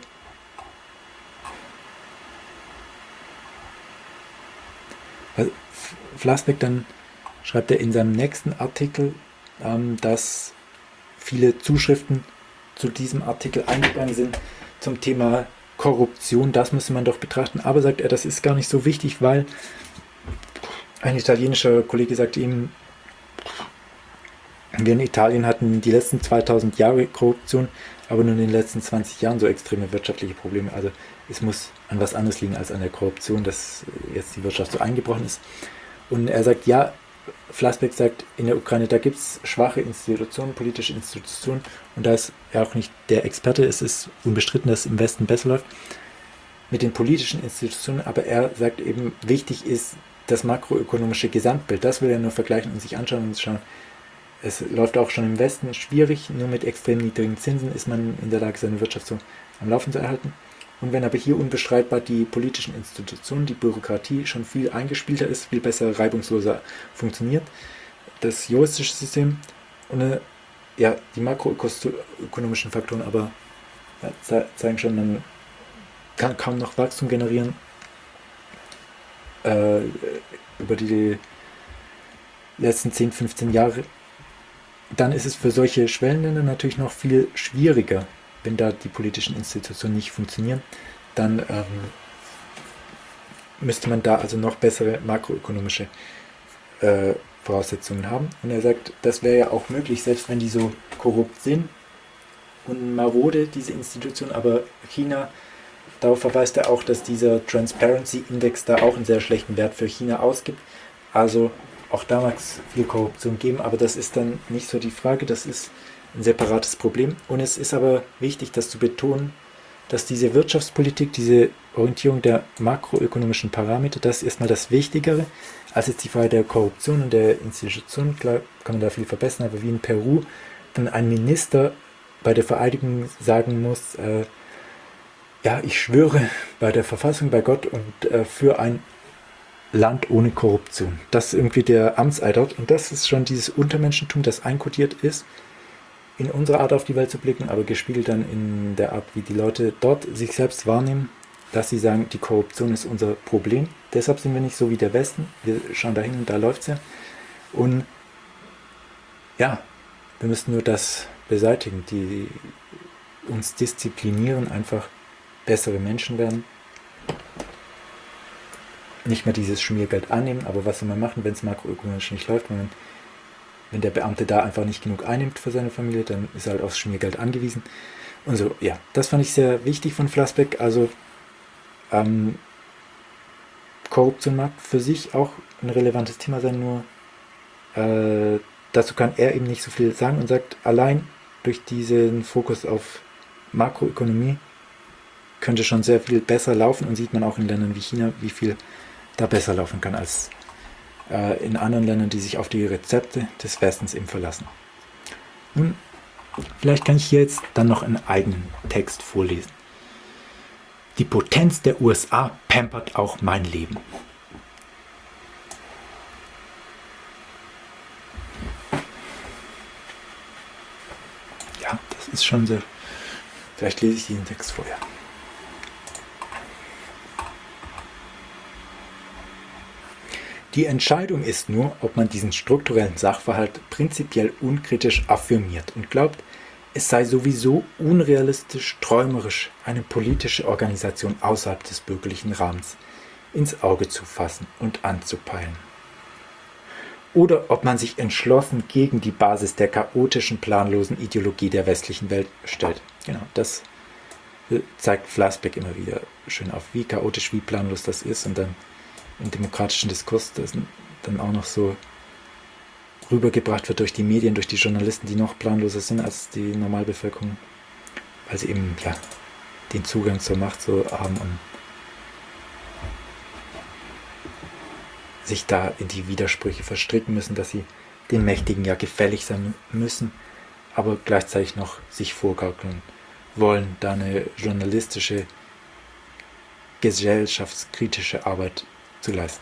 Flassbeck dann schreibt er in seinem nächsten Artikel, dass viele Zuschriften zu diesem Artikel eingegangen sind zum Thema Korruption. Das müsste man doch betrachten. Aber sagt er, das ist gar nicht so wichtig, weil ein italienischer Kollege sagte ihm, wir in Italien hatten die letzten 2000 Jahre Korruption, aber nur in den letzten 20 Jahren so extreme wirtschaftliche Probleme. Also es muss an was anderes liegen als an der Korruption, dass jetzt die Wirtschaft so eingebrochen ist. Und er sagt, ja, Flassbeck sagt, in der Ukraine, da gibt es schwache Institutionen, politische Institutionen und da ist er auch nicht der Experte, es ist unbestritten, dass es im Westen besser läuft mit den politischen Institutionen, aber er sagt eben, wichtig ist das makroökonomische Gesamtbild, das will er nur vergleichen und sich anschauen und schauen, es läuft auch schon im Westen schwierig, nur mit extrem niedrigen Zinsen ist man in der Lage, seine Wirtschaft so am Laufen zu erhalten Und wenn aber hier unbestreitbar die politischen Institutionen, die Bürokratie schon viel eingespielter ist, viel besser, reibungsloser funktioniert, das juristische System und die makroökonomischen Faktoren aber zeigen schon, man kann kaum noch Wachstum generieren über die letzten 10, 15 Jahre, dann ist es für solche Schwellenländer natürlich noch viel schwieriger, wenn da die politischen Institutionen nicht funktionieren. Dann müsste man da also noch bessere makroökonomische Voraussetzungen haben. Und er sagt, das wäre ja auch möglich, selbst wenn die so korrupt sind und marode, diese Institutionen, aber China, darauf verweist er auch, dass dieser Transparency Index da auch einen sehr schlechten Wert für China ausgibt. Also auch da mag es viel Korruption geben, aber das ist dann nicht so die Frage, das ist ein separates Problem. Und es ist aber wichtig, das zu betonen, dass diese Wirtschaftspolitik, diese Orientierung der makroökonomischen Parameter, das ist erstmal das Wichtigere, als jetzt die Frage der Korruption und der Institutionen. Klar kann man da viel verbessern, aber wie in Peru dann ein Minister bei der Vereidigung sagen muss, ich schwöre bei der Verfassung, bei Gott und für ein Land ohne Korruption. Das ist irgendwie der Amtseid dort und das ist schon dieses Untermenschentum, das einkodiert ist, in unserer Art auf die Welt zu blicken, aber gespiegelt dann in der Art, wie die Leute dort sich selbst wahrnehmen, dass sie sagen, die Korruption ist unser Problem. Deshalb sind wir nicht so wie der Westen. Wir schauen dahin und da läuft es ja. Und ja, wir müssen nur das beseitigen, die uns disziplinieren, einfach bessere Menschen werden. Nicht mehr dieses Schmiergeld annehmen, aber was soll man machen, wenn es makroökonomisch nicht läuft? Wenn der Beamte da einfach nicht genug einnimmt für seine Familie, dann ist er halt aufs Schmiergeld angewiesen. Und so, ja, das fand ich sehr wichtig von Flassbeck. Also Korruption mag für sich auch ein relevantes Thema sein, nur dazu kann er eben nicht so viel sagen und sagt, allein durch diesen Fokus auf Makroökonomie könnte schon sehr viel besser laufen und sieht man auch in Ländern wie China, wie viel da besser laufen kann als in anderen Ländern, die sich auf die Rezepte des Westens eben verlassen. Nun, vielleicht kann ich hier jetzt dann noch einen eigenen Text vorlesen. Die Potenz der USA pampert auch mein Leben. Ja, das ist schon sehr... Vielleicht lese ich diesen Text vorher. Die Entscheidung ist nur, ob man diesen strukturellen Sachverhalt prinzipiell unkritisch affirmiert und glaubt, es sei sowieso unrealistisch, träumerisch, eine politische Organisation außerhalb des bürgerlichen Rahmens ins Auge zu fassen und anzupeilen. Oder ob man sich entschlossen gegen die Basis der chaotischen, planlosen Ideologie der westlichen Welt stellt. Genau, das zeigt Flassbeck immer wieder schön auf, wie chaotisch, wie planlos das ist und dann im demokratischen Diskurs das dann auch noch so rübergebracht wird durch die Medien, durch die Journalisten, die noch planloser sind als die Normalbevölkerung, weil sie eben den Zugang zur Macht so haben und sich da in die Widersprüche verstricken müssen, dass sie den Mächtigen ja gefällig sein müssen, aber gleichzeitig noch sich vorgaukeln wollen, da eine journalistische, gesellschaftskritische Arbeit zu leisten.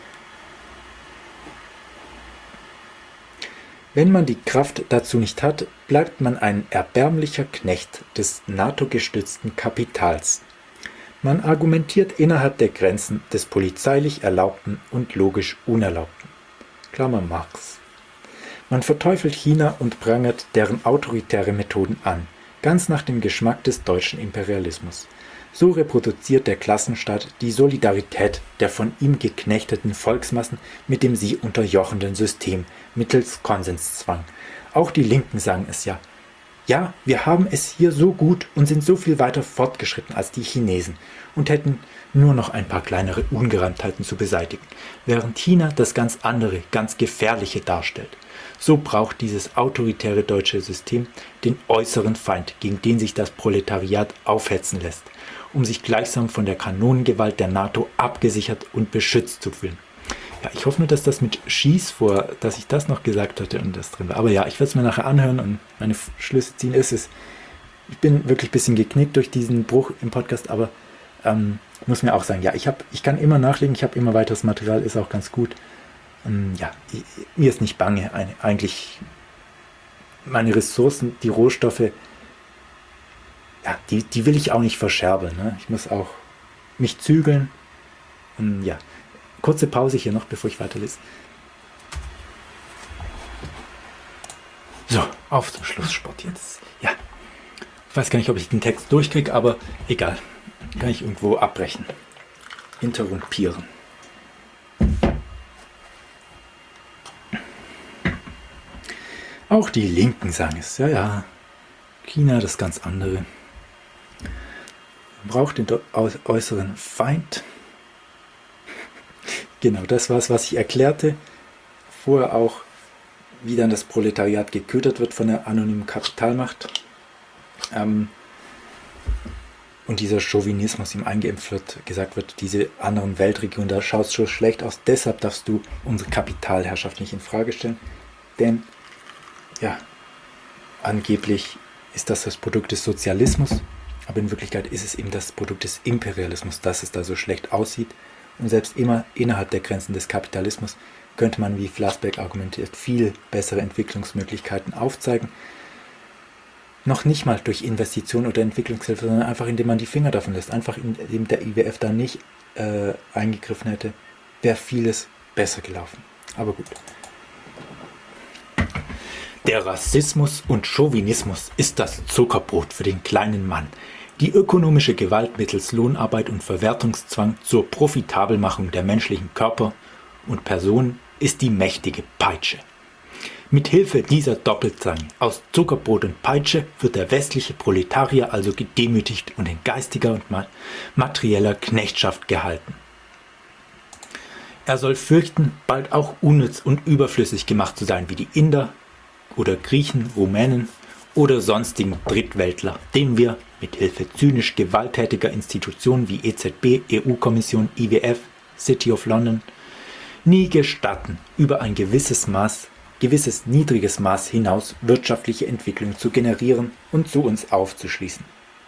Wenn man die Kraft dazu nicht hat, bleibt man ein erbärmlicher Knecht des NATO-gestützten Kapitals. Man argumentiert innerhalb der Grenzen des polizeilich Erlaubten und logisch Unerlaubten. Klammer Marx. Man verteufelt China und prangert deren autoritäre Methoden an, ganz nach dem Geschmack des deutschen Imperialismus. So reproduziert der Klassenstaat die Solidarität der von ihm geknechteten Volksmassen mit dem sie unterjochenden System mittels Konsenszwang. Auch die Linken sagen es ja. Ja, wir haben es hier so gut und sind so viel weiter fortgeschritten als die Chinesen und hätten nur noch ein paar kleinere Ungereimtheiten zu beseitigen, während China das ganz andere, ganz gefährliche darstellt. So braucht dieses autoritäre deutsche System den äußeren Feind, gegen den sich das Proletariat aufhetzen lässt, um sich gleichsam von der Kanonengewalt der NATO abgesichert und beschützt zu fühlen. Ja, ich hoffe nur, dass das mit Schieß vor, dass ich das noch gesagt hatte und das drin war. Aber ja, ich werde es mir nachher anhören und meine Schlüsse ziehen. Ich bin wirklich ein bisschen geknickt durch diesen Bruch im Podcast, aber muss mir auch sagen, ja, ich kann immer nachlegen, ich habe immer weiteres Material, ist auch ganz gut. Mir ist nicht bange, eigentlich meine Ressourcen, die Rohstoffe, ja, die will ich auch nicht verscherbeln. Ne? Ich muss auch mich zügeln. Ja, kurze Pause hier noch, bevor ich weiterlese. So, auf zum Schlusssport jetzt. Ja, ich weiß gar nicht, ob ich den Text durchkriege, aber egal. Kann ich irgendwo abbrechen. Interrumpieren. Auch die Linken sagen es. Ja, ja. China das ganz andere. Man braucht den äußeren Feind. Genau, das war es, was ich erklärte. Vorher auch, wie dann das Proletariat geködert wird von der anonymen Kapitalmacht. Und dieser Chauvinismus ihm eingeimpft wird, gesagt wird, diese anderen Weltregionen, da schaut es schon schlecht aus, deshalb darfst du unsere Kapitalherrschaft nicht in Frage stellen. Denn, ja, angeblich ist das Produkt des Sozialismus, aber in Wirklichkeit ist es eben das Produkt des Imperialismus, dass es da so schlecht aussieht. Und selbst immer innerhalb der Grenzen des Kapitalismus könnte man, wie Flassbeck argumentiert, viel bessere Entwicklungsmöglichkeiten aufzeigen. Noch nicht mal durch Investitionen oder Entwicklungshilfe, sondern einfach indem man die Finger davon lässt. Einfach indem der IWF da nicht eingegriffen hätte, wäre vieles besser gelaufen. Aber gut. Der Rassismus und Chauvinismus ist das Zuckerbrot für den kleinen Mann. Die ökonomische Gewalt mittels Lohnarbeit und Verwertungszwang zur Profitabelmachung der menschlichen Körper und Personen ist die mächtige Peitsche. Mit Hilfe dieser Doppelzange aus Zuckerbrot und Peitsche wird der westliche Proletarier also gedemütigt und in geistiger und materieller Knechtschaft gehalten. Er soll fürchten, bald auch unnütz und überflüssig gemacht zu sein wie die Inder oder Griechen, Rumänen oder sonstigen Drittweltler, denen wir mit Hilfe zynisch gewalttätiger Institutionen wie EZB, EU-Kommission, IWF, City of London nie gestatten, über ein gewisses niedriges Maß hinaus wirtschaftliche Entwicklung zu generieren und zu uns aufzuschließen.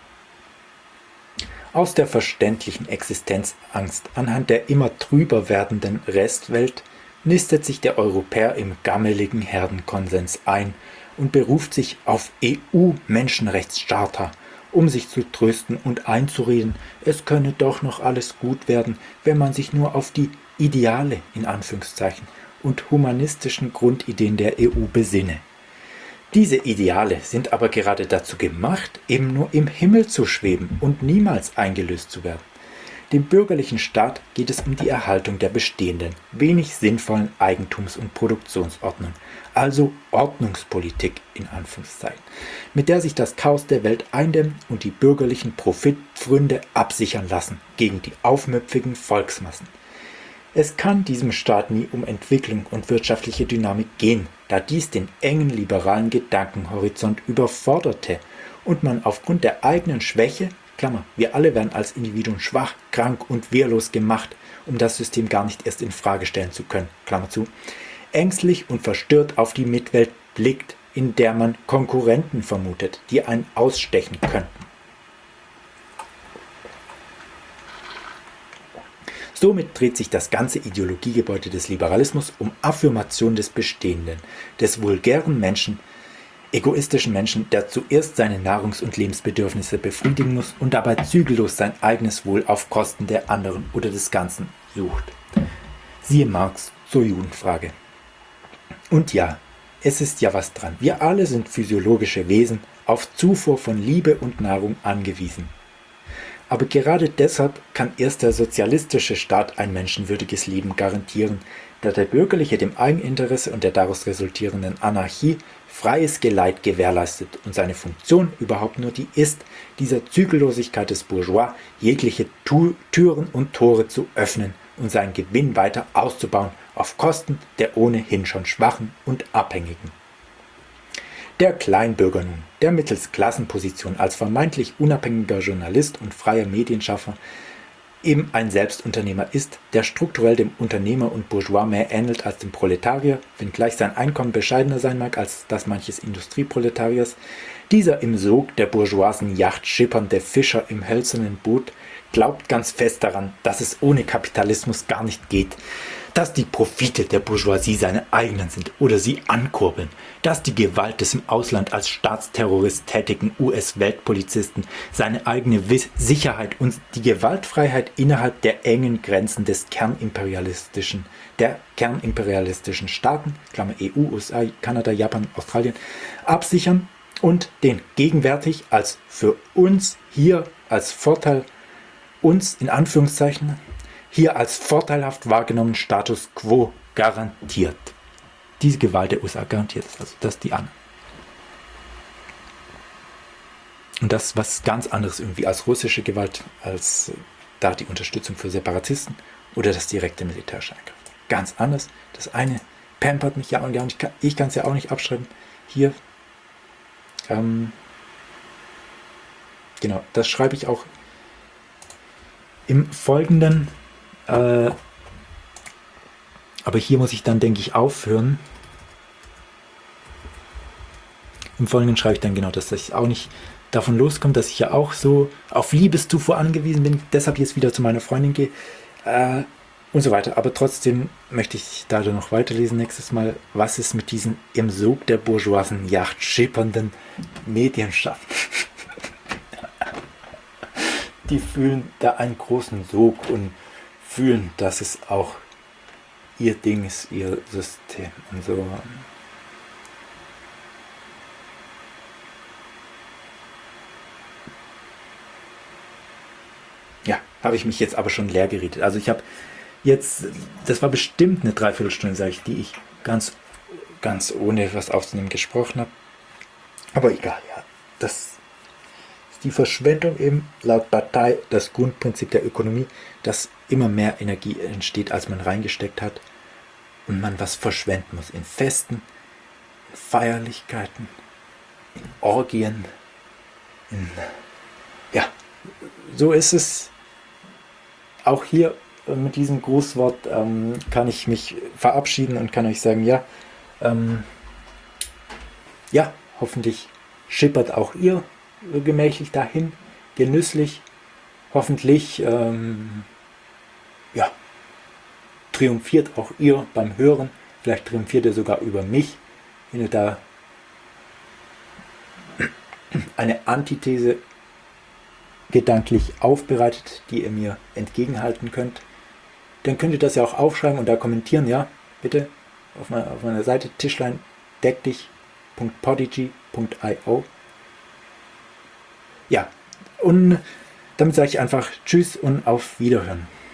Aus der verständlichen Existenzangst anhand der immer trüber werdenden Restwelt nistet sich der Europäer im gammeligen Herdenkonsens ein und beruft sich auf EU-Menschenrechtscharta, um sich zu trösten und einzureden, es könne doch noch alles gut werden, wenn man sich nur auf die Ideale in Anführungszeichen und humanistischen Grundideen der EU besinne. Diese Ideale sind aber gerade dazu gemacht, eben nur im Himmel zu schweben und niemals eingelöst zu werden. Dem bürgerlichen Staat geht es um die Erhaltung der bestehenden, wenig sinnvollen Eigentums- und Produktionsordnung, also Ordnungspolitik in Anführungszeichen, mit der sich das Chaos der Welt eindämmen und die bürgerlichen Profitpfründe absichern lassen gegen die aufmüpfigen Volksmassen. Es kann diesem Staat nie um Entwicklung und wirtschaftliche Dynamik gehen, da dies den engen liberalen Gedankenhorizont überforderte und man aufgrund der eigenen Schwäche, Klammer, wir alle werden als Individuen schwach, krank und wehrlos gemacht, um das System gar nicht erst in Frage stellen zu können, Klammer zu, ängstlich und verstört auf die Mitwelt blickt, in der man Konkurrenten vermutet, die einen ausstechen könnten. Somit dreht sich das ganze Ideologiegebäude des Liberalismus um Affirmation des Bestehenden, des vulgären Menschen, egoistischen Menschen, der zuerst seine Nahrungs- und Lebensbedürfnisse befriedigen muss und dabei zügellos sein eigenes Wohl auf Kosten der anderen oder des Ganzen sucht. Siehe Marx zur Judenfrage. Und ja, es ist ja was dran. Wir alle sind physiologische Wesen, auf Zufuhr von Liebe und Nahrung angewiesen. Aber gerade deshalb kann erst der sozialistische Staat ein menschenwürdiges Leben garantieren, da der bürgerliche dem Eigeninteresse und der daraus resultierenden Anarchie freies Geleit gewährleistet und seine Funktion überhaupt nur die ist, dieser Zügellosigkeit des Bourgeois jegliche Türen und Tore zu öffnen und seinen Gewinn weiter auszubauen auf Kosten der ohnehin schon Schwachen und Abhängigen. Der Kleinbürger nun, der mittels Klassenposition als vermeintlich unabhängiger Journalist und freier Medienschaffer eben ein Selbstunternehmer ist, der strukturell dem Unternehmer und Bourgeois mehr ähnelt als dem Proletarier, wenngleich sein Einkommen bescheidener sein mag als das manches Industrieproletariers, dieser im Sog der bourgeoisen Yacht schippernde Fischer im hölzernen Boot glaubt ganz fest daran, dass es ohne Kapitalismus gar nicht geht, dass die Profite der Bourgeoisie seine eigenen sind oder sie ankurbeln, dass die Gewalt des im Ausland als Staatsterrorist tätigen US-Weltpolizisten seine eigene Sicherheit und die Gewaltfreiheit innerhalb der engen Grenzen der kernimperialistischen Staaten, Klammer EU, USA, Kanada, Japan, Australien, absichern und den gegenwärtig als für uns hier als Vorteil, uns in Anführungszeichen, hier als vorteilhaft wahrgenommenen Status quo garantiert. Diese Gewalt der USA garantiert es, also das ist die andere. Und das ist was ganz anderes irgendwie als russische Gewalt, als da die Unterstützung für Separatisten oder das direkte militärische Eingriff. Ganz anders. Das eine pampert mich ja und gar nicht, ich kann es ja auch nicht abschreiben. Hier, genau, das schreibe ich auch im Folgenden. Aber hier muss ich dann, denke ich, aufhören. Im Folgenden schreibe ich dann genau, dass ich auch nicht davon loskomme, dass ich ja auch so auf Liebeszufuhr angewiesen bin, deshalb jetzt wieder zu meiner Freundin gehe und so weiter. Aber trotzdem möchte ich da noch weiterlesen nächstes Mal, was es mit diesen im Sog der bourgeoisen Yacht schippernden Medien schafft. Die fühlen da einen großen Sog und fühlen, dass es auch ihr Ding ist, ihr System und so. Ja, habe ich mich jetzt aber schon leer geredet. Also ich habe jetzt, das war bestimmt eine Dreiviertelstunde, sage ich, die ich ganz ohne was aufzunehmen gesprochen habe. Aber egal, ja, das ist die Verschwendung eben laut Partei das Grundprinzip der Ökonomie, dass immer mehr Energie entsteht, als man reingesteckt hat und man was verschwenden muss in Festen, in Feierlichkeiten, in Orgien, ja, so ist es. Auch hier mit diesem Grußwort kann ich mich verabschieden und kann euch sagen, ja, ja, hoffentlich schippert auch ihr gemächlich dahin, genüsslich, hoffentlich, ja, triumphiert auch ihr beim Hören, vielleicht triumphiert ihr sogar über mich, wenn ihr da eine Antithese gedanklich aufbereitet, die ihr mir entgegenhalten könnt, dann könnt ihr das ja auch aufschreiben und da kommentieren, ja, bitte, auf meiner Seite tischleindeckdich.podigy.io. Ja, und damit sage ich einfach Tschüss und auf Wiederhören.